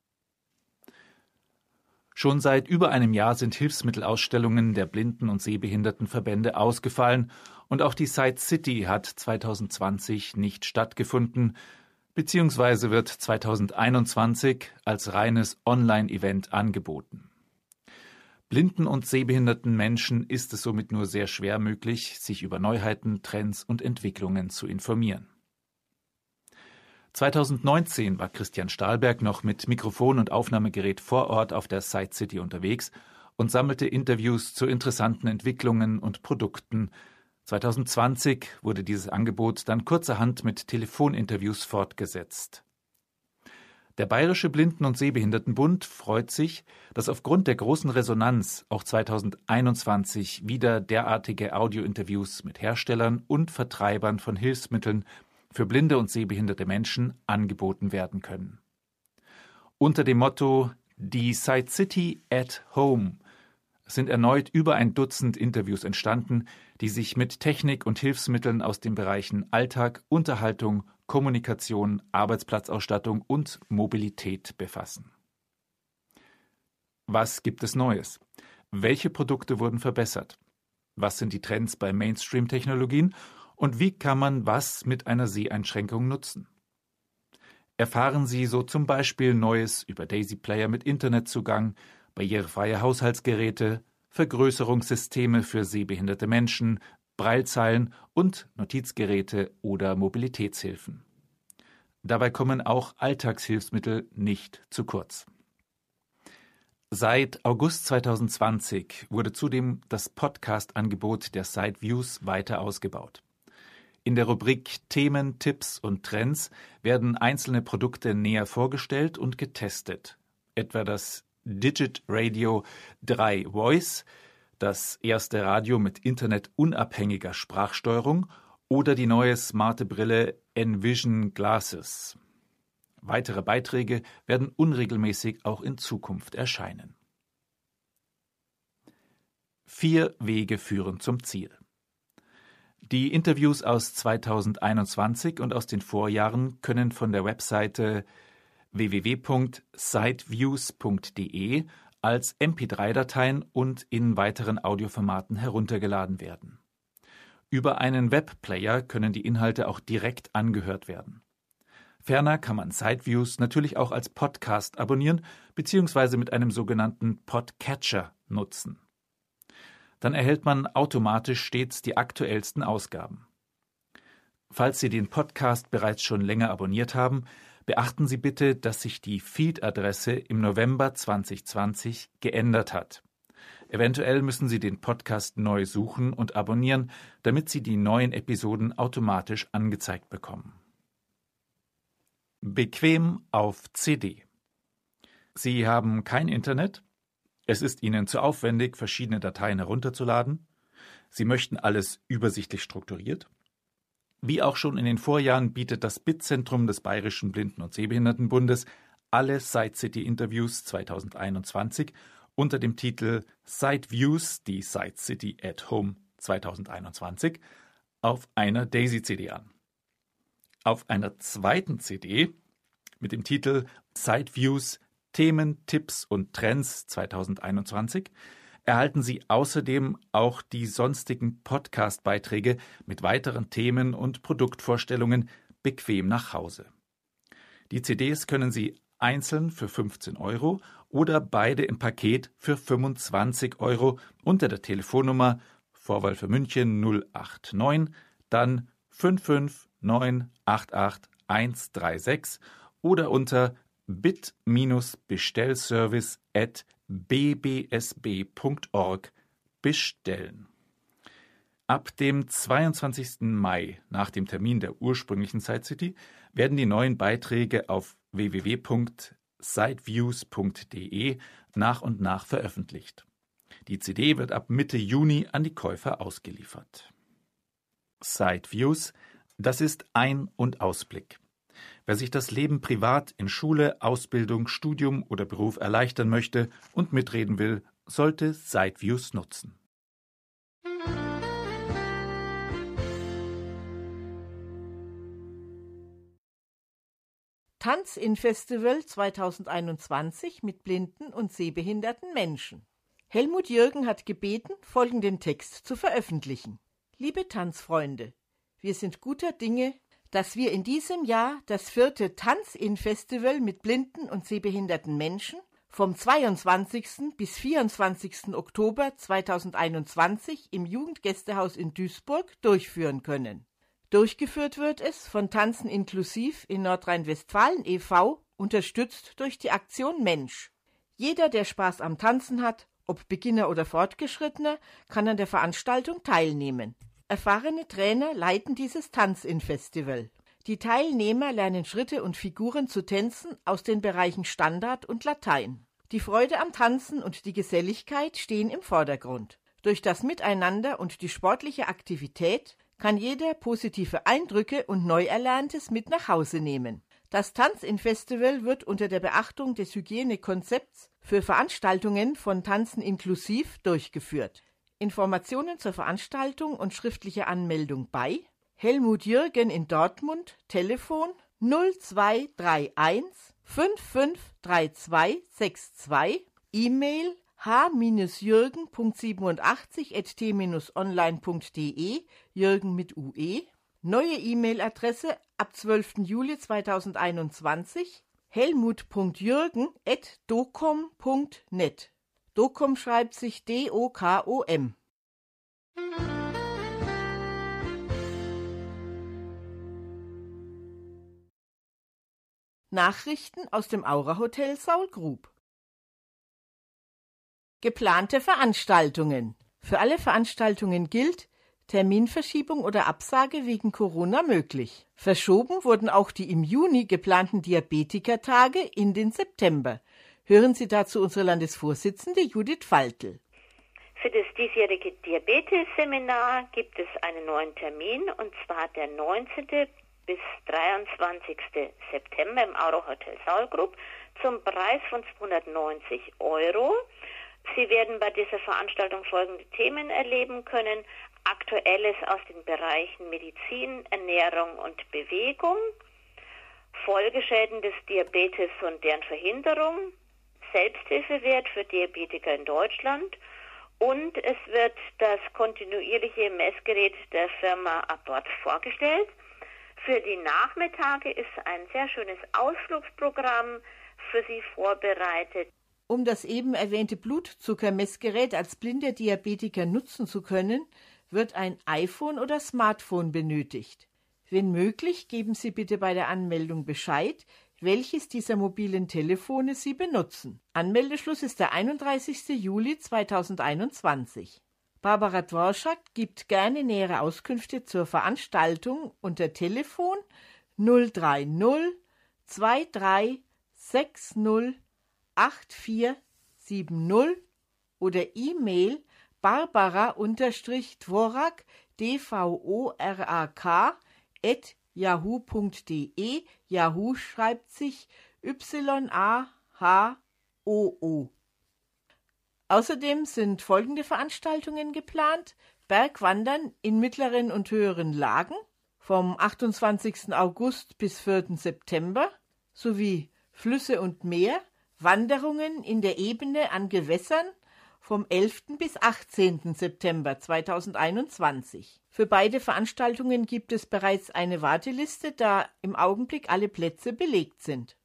Schon seit über einem Jahr sind Hilfsmittelausstellungen der Blinden- und Sehbehindertenverbände ausgefallen und auch die Side City hat zweitausendzwanzig nicht stattgefunden, beziehungsweise wird zweitausendeinundzwanzig als reines Online-Event angeboten. Blinden und sehbehinderten Menschen ist es somit nur sehr schwer möglich, sich über Neuheiten, Trends und Entwicklungen zu informieren. zweitausendneunzehn war Christian Stahlberg noch mit Mikrofon und Aufnahmegerät vor Ort auf der Side City unterwegs und sammelte Interviews zu interessanten Entwicklungen und Produkten. zweitausendzwanzig wurde dieses Angebot dann kurzerhand mit Telefoninterviews fortgesetzt. Der Bayerische Blinden- und Sehbehindertenbund freut sich, dass aufgrund der großen Resonanz auch zweitausendeinundzwanzig wieder derartige Audiointerviews mit Herstellern und Vertreibern von Hilfsmitteln für blinde und sehbehinderte Menschen angeboten werden können. Unter dem Motto Die Side City at Home sind erneut über ein Dutzend Interviews entstanden, die sich mit Technik und Hilfsmitteln aus den Bereichen Alltag, Unterhaltung, Kommunikation, Arbeitsplatzausstattung und Mobilität befassen. Was gibt es Neues? Welche Produkte wurden verbessert? Was sind die Trends bei Mainstream-Technologien und wie kann man was mit einer Seheinschränkung nutzen? Erfahren Sie so zum Beispiel Neues über Daisy Player mit Internetzugang, barrierefreie Haushaltsgeräte, Vergrößerungssysteme für sehbehinderte Menschen, Braillezeilen und Notizgeräte oder Mobilitätshilfen. Dabei kommen auch Alltagshilfsmittel nicht zu kurz. Seit August zweitausendzwanzig wurde zudem das Podcast-Angebot der Sideviews weiter ausgebaut. In der Rubrik Themen, Tipps und Trends werden einzelne Produkte näher vorgestellt und getestet. Etwa das Digit Radio drei Voice, das erste Radio mit internetunabhängiger Sprachsteuerung oder die neue smarte Brille Envision Glasses. Weitere Beiträge werden unregelmäßig auch in Zukunft erscheinen. Vier Wege führen zum Ziel. Die Interviews aus zweitausendeinundzwanzig und aus den Vorjahren können von der Webseite w w w punkt sideviews punkt d e als M P drei Dateien und in weiteren Audioformaten heruntergeladen werden. Über einen Webplayer können die Inhalte auch direkt angehört werden. Ferner kann man Sideviews natürlich auch als Podcast abonnieren bzw. mit einem sogenannten Podcatcher nutzen. Dann erhält man automatisch stets die aktuellsten Ausgaben. Falls Sie den Podcast bereits schon länger abonniert haben, Beachten Sie bitte, dass sich die Feed-Adresse im November zwanzig zwanzig geändert hat. Eventuell müssen Sie den Podcast neu suchen und abonnieren, damit Sie die neuen Episoden automatisch angezeigt bekommen. Bequem auf C D. Sie haben kein Internet? Es ist Ihnen zu aufwendig, verschiedene Dateien herunterzuladen? Sie möchten alles übersichtlich strukturiert? Wie auch schon in den Vorjahren bietet das B I T-Zentrum des Bayerischen Blinden- und Sehbehindertenbundes alle Sight City Interviews zwanzig einundzwanzig unter dem Titel Sight Views, die Sight City at Home zwanzig einundzwanzig auf einer Daisy-C D an. Auf einer zweiten C D mit dem Titel Sight Views, Themen, Tipps und Trends zwanzig einundzwanzig erhalten Sie außerdem auch die sonstigen Podcast-Beiträge mit weiteren Themen und Produktvorstellungen bequem nach Hause. Die C Ds können Sie einzeln für fünfzehn Euro oder beide im Paket für fünfundzwanzig Euro unter der Telefonnummer Vorwahl für München null acht neun, dann fünf fünf neun acht acht eins drei sechs oder unter bit-bestellservice at b b s b punkt org bestellen. Ab dem zweiundzwanzigsten Mai, nach dem Termin der ursprünglichen Sight City, werden die neuen Beiträge auf w w w punkt sightviews punkt d e nach und nach veröffentlicht. Die C D wird ab Mitte Juni an die Käufer ausgeliefert. Sight Views, das ist Ein- und Ausblick. Wer sich das Leben privat in Schule, Ausbildung, Studium oder Beruf erleichtern möchte und mitreden will, sollte Sight Views nutzen. Tanz-In-Festival zwanzig einundzwanzig mit blinden und sehbehinderten Menschen. Helmut Jürgen hat gebeten, folgenden Text zu veröffentlichen. Liebe Tanzfreunde, wir sind guter Dinge, dass wir in diesem Jahr das vierte Tanz-In-Festival mit blinden und sehbehinderten Menschen vom zweiundzwanzigsten bis vierundzwanzigsten Oktober zweitausendeinundzwanzig im Jugendgästehaus in Duisburg durchführen können. Durchgeführt wird es von Tanzen inklusiv in Nordrhein-Westfalen e V, unterstützt durch die Aktion Mensch. Jeder, der Spaß am Tanzen hat, ob Beginner oder Fortgeschrittener, kann an der Veranstaltung teilnehmen. Erfahrene Trainer leiten dieses Tanz-In-Festival. Die Teilnehmer lernen Schritte und Figuren zu tänzen aus den Bereichen Standard und Latein. Die Freude am Tanzen und die Geselligkeit stehen im Vordergrund. Durch das Miteinander und die sportliche Aktivität kann jeder positive Eindrücke und Neuerlerntes mit nach Hause nehmen. Das Tanz-In-Festival wird unter der Beachtung des Hygienekonzepts für Veranstaltungen von Tanzen inklusiv durchgeführt. Informationen zur Veranstaltung und schriftliche Anmeldung bei Helmut Jürgen in Dortmund, Telefon null zwei drei eins fünf fünf drei zwei sechs zwei, E-Mail h jürgen punkt siebenundachtzig at t online punkt d e, Jürgen mit U E. Neue E-Mail-Adresse ab zwölften Juli zweitausendeinundzwanzig helmut punkt jürgen at docom punkt net. Docom schreibt sich D O K O M. Nachrichten aus dem Aura Hotel Saul Grub. Geplante Veranstaltungen. Für alle Veranstaltungen gilt, Terminverschiebung oder Absage wegen Corona möglich. Verschoben wurden auch die im Juni geplanten Diabetikertage in den September. Hören Sie dazu unsere Landesvorsitzende Judith Faltl. Für das diesjährige Diabetes-Seminar gibt es einen neuen Termin, und zwar der neunzehnten bis dreiundzwanzigsten September im Aura Hotel Saul Grub zum Preis von zweihundertneunzig Euro. Sie werden bei dieser Veranstaltung folgende Themen erleben können: Aktuelles aus den Bereichen Medizin, Ernährung und Bewegung, Folgeschäden des Diabetes und deren Verhinderung, Selbsthilfewert für Diabetiker in Deutschland, und es wird das kontinuierliche Messgerät der Firma Abbott vorgestellt. Für die Nachmittage ist ein sehr schönes Ausflugsprogramm für Sie vorbereitet. Um das eben erwähnte Blutzuckermessgerät als blinder Diabetiker nutzen zu können, wird ein iPhone oder Smartphone benötigt. Wenn möglich, geben Sie bitte bei der Anmeldung Bescheid, welches dieser mobilen Telefone Sie benutzen. Anmeldeschluss ist der einunddreißigster Juli zweitausendeinundzwanzig. Barbara Dworschak gibt gerne nähere Auskünfte zur Veranstaltung unter Telefon null drei null zwei drei sechs null acht vier sieben null oder E-Mail barbara-dvorak d v o r a k at yahoo punkt de. Yahoo schreibt sich Y A H O O. Außerdem sind folgende Veranstaltungen geplant: Bergwandern in mittleren und höheren Lagen vom achtundzwanzigsten August bis vierten September sowie Flüsse und Meer, Wanderungen in der Ebene an Gewässern vom elften bis achtzehnten September zweitausendeinundzwanzig. Für beide Veranstaltungen gibt es bereits eine Warteliste, da im Augenblick alle Plätze belegt sind.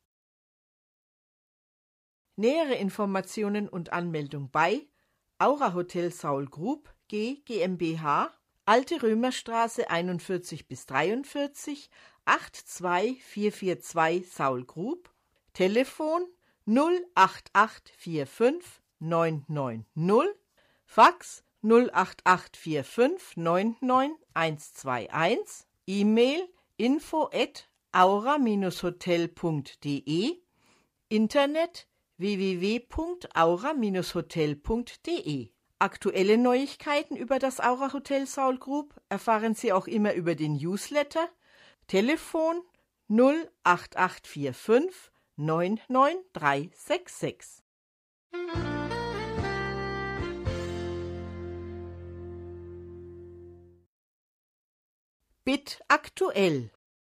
Nähere Informationen und Anmeldung bei Aura Hotel Saul Group G GmbH, Alte Römerstraße einundvierzig bis dreiundvierzig, acht zwei vier vier zwei Saul Group, Telefon null acht acht vier fünf neun neun null, Fax null acht acht vier fünf neun neun eins zwei eins, E-Mail info at aura dash hotel punkt de, Internet w w w punkt aura dash hotel punkt de. Aktuelle Neuigkeiten über das Aura Hotel Saul Group erfahren Sie auch immer über den Newsletter. Telefon null acht acht vier fünf neun neun drei sechs sechs. Bit aktuell.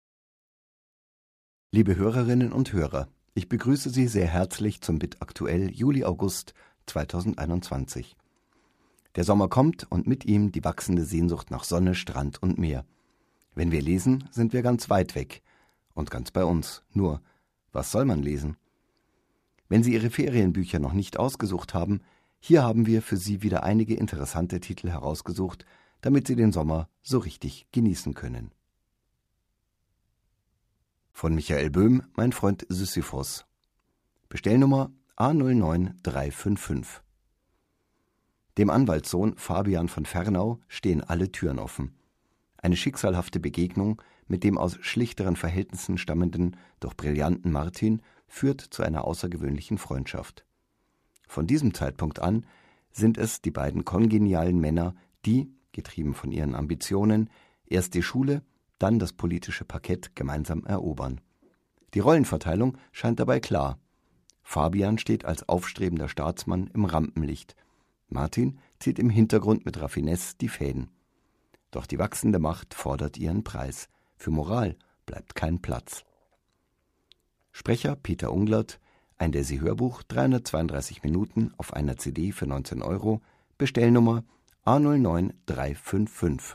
Liebe Hörerinnen und Hörer, ich begrüße Sie sehr herzlich zum Bit aktuell Juli-August zweitausendeinundzwanzig. Der Sommer kommt und mit ihm die wachsende Sehnsucht nach Sonne, Strand und Meer. Wenn wir lesen, sind wir ganz weit weg und ganz bei uns. Nur, was soll man lesen? Wenn Sie Ihre Ferienbücher noch nicht ausgesucht haben, hier haben wir für Sie wieder einige interessante Titel herausgesucht, damit Sie den Sommer so richtig genießen können. Von Michael Böhm, Mein Freund Sisyphos. Bestellnummer A null neun drei fünf fünf. Dem Anwaltssohn Fabian von Fernau stehen alle Türen offen. Eine schicksalhafte Begegnung mit dem aus schlichteren Verhältnissen stammenden, doch brillanten Martin führt zu einer außergewöhnlichen Freundschaft. Von diesem Zeitpunkt an sind es die beiden kongenialen Männer, die, getrieben von ihren Ambitionen, erst die Schule, dann das politische Parkett gemeinsam erobern. Die Rollenverteilung scheint dabei klar. Fabian steht als aufstrebender Staatsmann im Rampenlicht. Martin zieht im Hintergrund mit Raffinesse die Fäden. Doch die wachsende Macht fordert ihren Preis. Für Moral bleibt kein Platz. Sprecher Peter Unglert, ein Desi-Hörbuch, dreihundertzweiunddreißig Minuten auf einer C D für neunzehn Euro, Bestellnummer A null neun drei fünf fünf.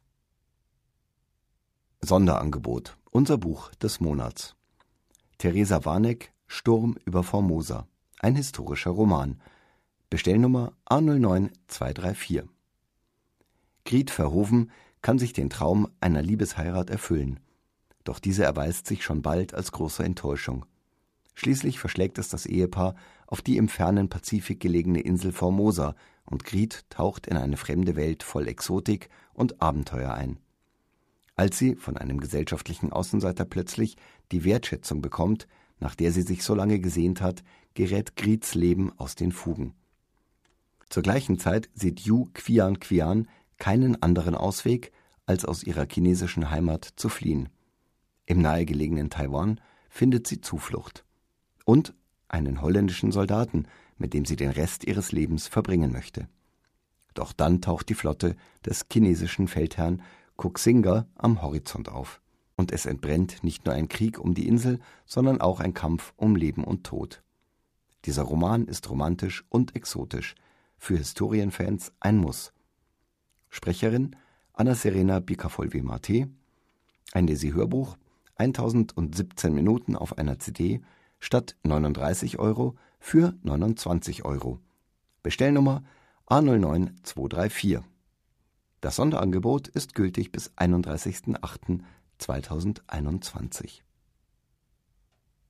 Sonderangebot, unser Buch des Monats. Theresa Warneck, Sturm über Formosa, ein historischer Roman. Bestellnummer A null neun zwei drei vier. Griet Verhoeven kann sich den Traum einer Liebesheirat erfüllen. Doch diese erweist sich schon bald als große Enttäuschung. Schließlich verschlägt es das Ehepaar auf die im fernen Pazifik gelegene Insel Formosa und Griet taucht in eine fremde Welt voll Exotik und Abenteuer ein. Als sie von einem gesellschaftlichen Außenseiter plötzlich die Wertschätzung bekommt, nach der sie sich so lange gesehnt hat, gerät Griets Leben aus den Fugen. Zur gleichen Zeit sieht Yu Qian Qian keinen anderen Ausweg, als aus ihrer chinesischen Heimat zu fliehen. Im nahegelegenen Taiwan findet sie Zuflucht. Und einen holländischen Soldaten, mit dem sie den Rest ihres Lebens verbringen möchte. Doch dann taucht die Flotte des chinesischen Feldherrn Koxinga am Horizont auf. Und es entbrennt nicht nur ein Krieg um die Insel, sondern auch ein Kampf um Leben und Tod. Dieser Roman ist romantisch und exotisch, für Historienfans ein Muss. Sprecherin Anna-Serena Bicafolvi-Mate, ein Desi-Hörbuch, eintausendsiebzehn Minuten auf einer C D, statt neununddreißig Euro für neunundzwanzig Euro. Bestellnummer A null neun zwei drei vier. Das Sonderangebot ist gültig bis einunddreißigsten achten zweitausendeinundzwanzig.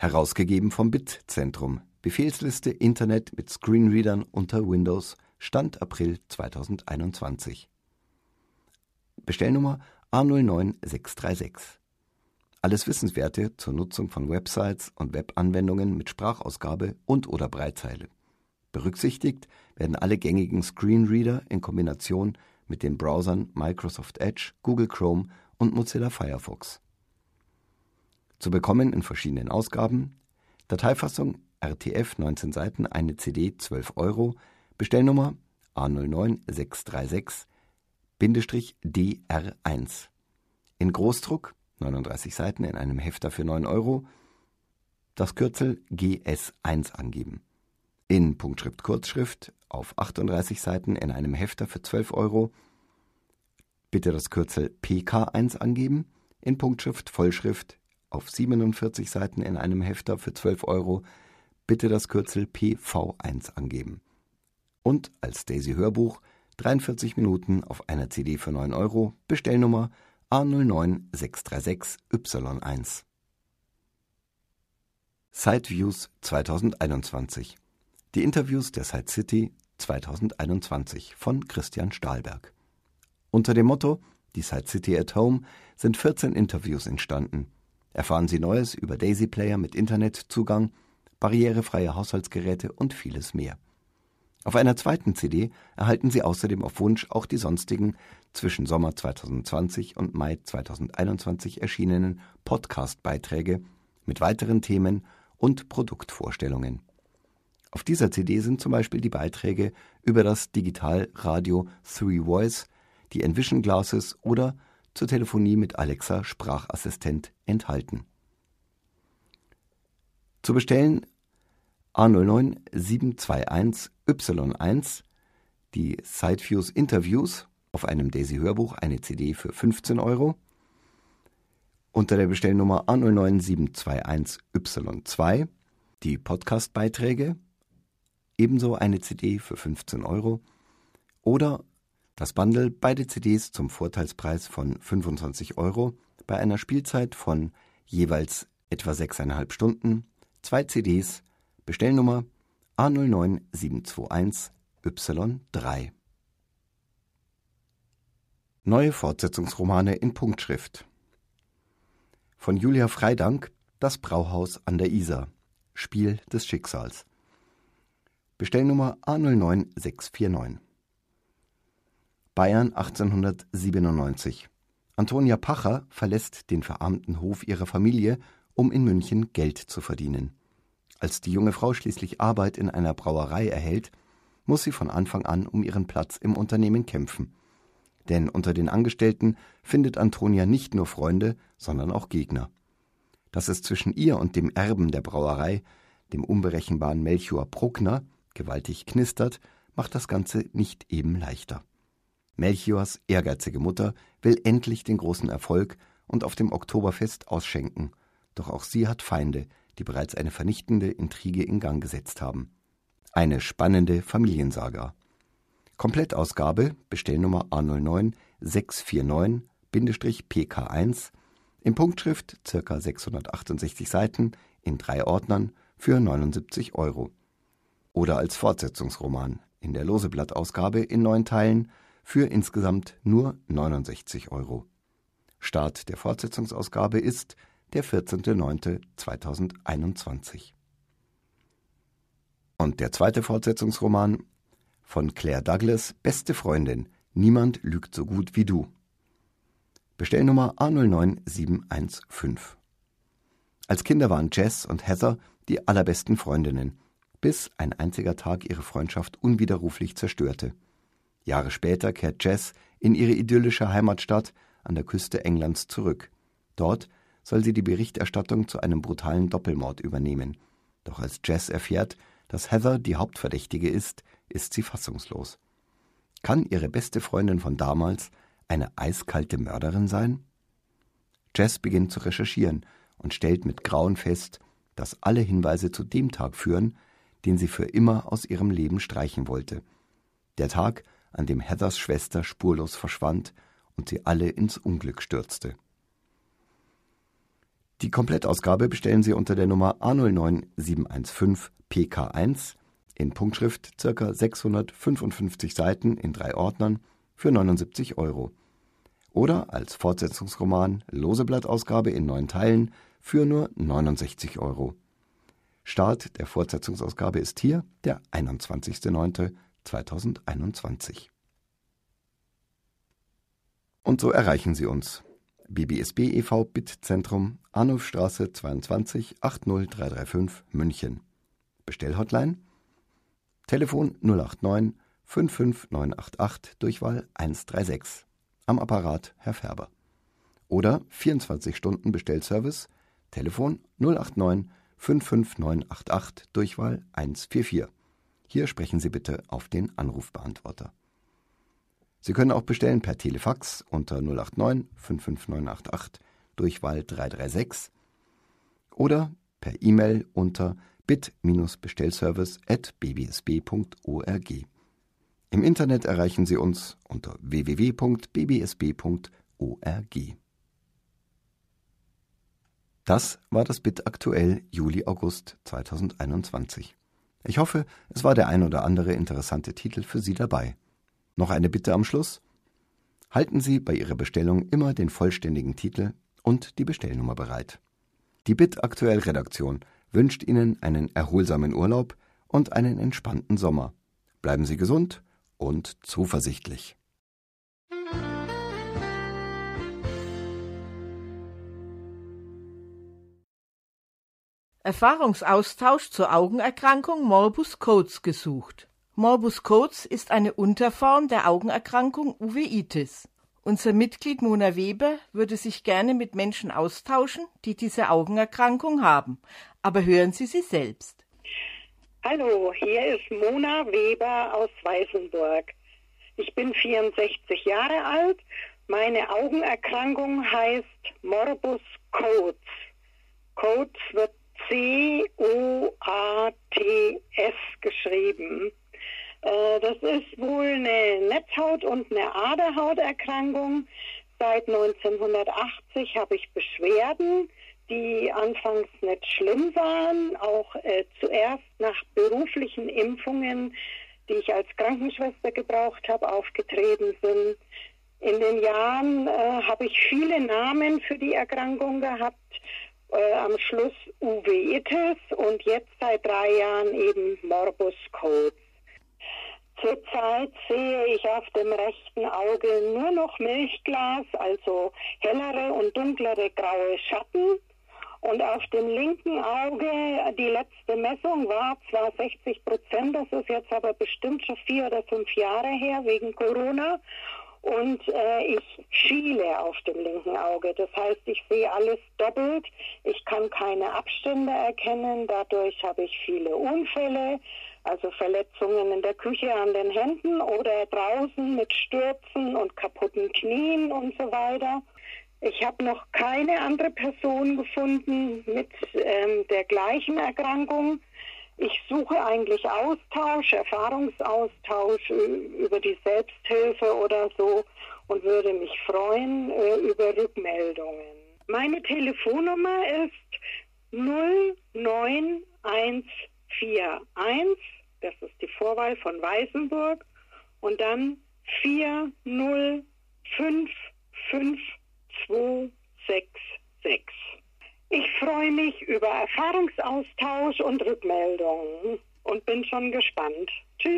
Herausgegeben vom Bit-Zentrum. Befehlsliste Internet mit Screenreadern unter Windows. Stand April zweitausendeinundzwanzig. Bestellnummer A null neun sechs drei sechs. Alles Wissenswerte zur Nutzung von Websites und Webanwendungen mit Sprachausgabe und oder Breitzeile. Berücksichtigt werden alle gängigen Screenreader in Kombination mit den Browsern Microsoft Edge, Google Chrome und Mozilla Firefox. Zu bekommen in verschiedenen Ausgaben: Dateifassung R T F neunzehn Seiten, eine C D zwölf Euro, Bestellnummer A null neun sechs drei sechs D R eins. In Großdruck neununddreißig Seiten in einem Hefter für neun Euro, das Kürzel G S eins angeben. In Punktschrift Kurzschrift auf achtunddreißig Seiten in einem Hefter für zwölf Euro, bitte das Kürzel P K eins angeben. In Punktschrift Vollschrift auf siebenundvierzig Seiten in einem Hefter für zwölf Euro, bitte das Kürzel P V eins angeben. Und als Daisy-Hörbuch dreiundvierzig Minuten auf einer C D für neun Euro, Bestellnummer A null neun sechs drei sechs Y eins. Siteviews zweitausendeinundzwanzig. Die Interviews der Site City zweitausendeinundzwanzig von Christian Stahlberg. Unter dem Motto Die Site City at Home sind vierzehn Interviews entstanden. Erfahren Sie Neues über Daisy Player mit Internetzugang, barrierefreie Haushaltsgeräte und vieles mehr. Auf einer zweiten C D erhalten Sie außerdem auf Wunsch auch die sonstigen zwischen Sommer zweitausendzwanzig und Mai zweitausendeinundzwanzig erschienenen Podcast-Beiträge mit weiteren Themen und Produktvorstellungen. Auf dieser C D sind zum Beispiel die Beiträge über das Digitalradio Three Voice, die Envision Glasses oder zur Telefonie mit Alexa Sprachassistent enthalten. Zu bestellen A null neun sieben zwei eins Y eins, die Siteviews Interviews auf einem Daisy-Hörbuch, eine C D für fünfzehn Euro. Unter der Bestellnummer A null neun sieben zwei eins Y zwei, die Podcast-Beiträge, ebenso eine C D für fünfzehn Euro. Oder das Bundle, beide C Ds zum Vorteilspreis von fünfundzwanzig Euro, bei einer Spielzeit von jeweils etwa sechseinhalb Stunden, zwei C Ds, Bestellnummer A null neun sieben zwei eins Y drei. Neue Fortsetzungsromane in Punktschrift. Von Julia Freidank, Das Brauhaus an der Isar, Spiel des Schicksals. Bestellnummer A null neun sechs vier neun. Bayern achtzehnhundertsiebenundneunzig. Antonia Pacher verlässt den verarmten Hof ihrer Familie, um in München Geld zu verdienen. Als die junge Frau schließlich Arbeit in einer Brauerei erhält, muss sie von Anfang an um ihren Platz im Unternehmen kämpfen. Denn unter den Angestellten findet Antonia nicht nur Freunde, sondern auch Gegner. Dass es zwischen ihr und dem Erben der Brauerei, dem unberechenbaren Melchior Bruckner, gewaltig knistert, macht das Ganze nicht eben leichter. Melchiors ehrgeizige Mutter will endlich den großen Erfolg und auf dem Oktoberfest ausschenken. Doch auch sie hat Feinde, die bereits eine vernichtende Intrige in Gang gesetzt haben. Eine spannende Familiensaga. Komplettausgabe, Bestellnummer A null neun sechs vier neun P K eins, in Punktschrift ca. sechshundertachtundsechzig Seiten, in drei Ordnern, für neunundsiebzig Euro. Oder als Fortsetzungsroman, in der Loseblattausgabe in neun Teilen, für insgesamt nur neunundsechzig Euro. Start der Fortsetzungsausgabe ist der vierzehnter neunter zweitausendeinundzwanzig. Und der zweite Fortsetzungsroman von Claire Douglas, Beste Freundin, Niemand lügt so gut wie du. Bestellnummer A null neun sieben eins fünf. Als Kinder waren Jess und Heather die allerbesten Freundinnen, bis ein einziger Tag ihre Freundschaft unwiderruflich zerstörte. Jahre später kehrt Jess in ihre idyllische Heimatstadt an der Küste Englands zurück. Dort soll sie die Berichterstattung zu einem brutalen Doppelmord übernehmen. Doch als Jess erfährt, dass Heather die Hauptverdächtige ist, ist sie fassungslos. Kann ihre beste Freundin von damals eine eiskalte Mörderin sein? Jess beginnt zu recherchieren und stellt mit Grauen fest, dass alle Hinweise zu dem Tag führen, den sie für immer aus ihrem Leben streichen wollte. Der Tag, an dem Heathers Schwester spurlos verschwand und sie alle ins Unglück stürzte. Die Komplettausgabe bestellen Sie unter der Nummer A null neun sieben eins fünf P K eins in Punktschrift ca. sechshundertfünfundfünfzig Seiten in drei Ordnern für neunundsiebzig Euro. Oder als Fortsetzungsroman Loseblattausgabe in neun Teilen für nur neunundsechzig Euro. Start der Fortsetzungsausgabe ist hier der einundzwanzigster neunter zweitausendeinundzwanzig. Und so erreichen Sie uns. B B S B e V Bitzentrum, Arnulfstraße zweiundzwanzig achtzig dreihundertfünfunddreißig, München. Bestellhotline Telefon null acht neun fünf fünf neun acht acht Durchwahl eins drei sechs. Am Apparat Herr Färber. Oder vierundzwanzig Stunden Bestellservice Telefon null acht neun fünf fünf neun acht acht Durchwahl eins vier vier. Hier sprechen Sie bitte auf den Anrufbeantworter. Sie können auch bestellen per Telefax unter null acht neun fünf fünf neun acht acht Durchwahl drei drei sechs oder per E-Mail unter bit-bestellservice at b b s b punkt org. Im Internet erreichen Sie uns unter w w w punkt b b s b punkt org. Das war das Bit aktuell Juli-August zweitausendeinundzwanzig. Ich hoffe, es war der ein oder andere interessante Titel für Sie dabei. Noch eine Bitte am Schluss. Halten Sie bei Ihrer Bestellung immer den vollständigen Titel und die Bestellnummer bereit. Die Bit aktuell Redaktion wünscht Ihnen einen erholsamen Urlaub und einen entspannten Sommer. Bleiben Sie gesund und zuversichtlich. Erfahrungsaustausch zur Augenerkrankung Morbus Coates gesucht. Morbus Coates ist eine Unterform der Augenerkrankung Uveitis. Unser Mitglied Mona Weber würde sich gerne mit Menschen austauschen, die diese Augenerkrankung haben. Aber hören Sie sie selbst. Hallo, hier ist Mona Weber aus Weißenburg. Ich bin vierundsechzig Jahre alt. Meine Augenerkrankung heißt Morbus Coates. Coates wird C O A T S geschrieben. Das ist wohl eine Netzhaut- und eine Aderhauterkrankung. Seit neunzehnhundertachtzig habe ich Beschwerden, die anfangs nicht schlimm waren, auch äh, zuerst nach beruflichen Impfungen, die ich als Krankenschwester gebraucht habe, aufgetreten sind. In den Jahren äh, habe ich viele Namen für die Erkrankung gehabt, äh, am Schluss Uveitis und jetzt seit drei Jahren eben Morbus Coates. Zurzeit sehe ich auf dem rechten Auge nur noch Milchglas, also hellere und dunklere graue Schatten. Und auf dem linken Auge, die letzte Messung war zwar sechzig Prozent, das ist jetzt aber bestimmt schon vier oder fünf Jahre her wegen Corona. Und äh, ich schiele auf dem linken Auge. Das heißt, ich sehe alles doppelt. Ich kann keine Abstände erkennen. Dadurch habe ich viele Unfälle, also Verletzungen in der Küche an den Händen oder draußen mit Stürzen und kaputten Knien und so weiter. Ich habe noch keine andere Person gefunden mit ähm, der gleichen Erkrankung. Ich suche eigentlich Austausch, Erfahrungsaustausch über die Selbsthilfe oder so und würde mich freuen äh, über Rückmeldungen. Meine Telefonnummer ist null neun eins vier eins, das ist die Vorwahl von Weißenburg, und dann vier null fünf fünf zwei sechs sechs. Ich freue mich über Erfahrungsaustausch und Rückmeldungen und bin schon gespannt. Tschüss.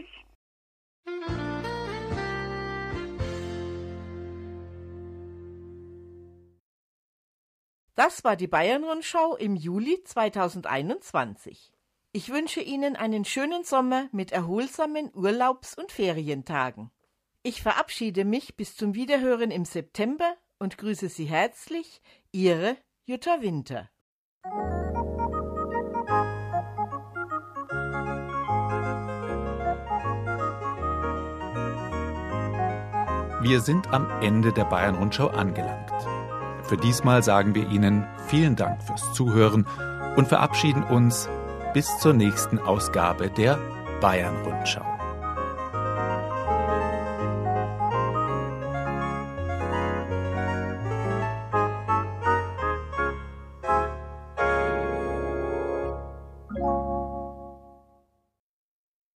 Das war die Bayern-Rundschau im Juli zweitausendeinundzwanzig. Ich wünsche Ihnen einen schönen Sommer mit erholsamen Urlaubs- und Ferientagen. Ich verabschiede mich bis zum Wiederhören im September und grüße Sie herzlich, Ihre Jutta Winter. Wir sind am Ende der Bayern-Rundschau angelangt. Für diesmal sagen wir Ihnen vielen Dank fürs Zuhören und verabschieden uns bis zur nächsten Ausgabe der Bayern-Rundschau.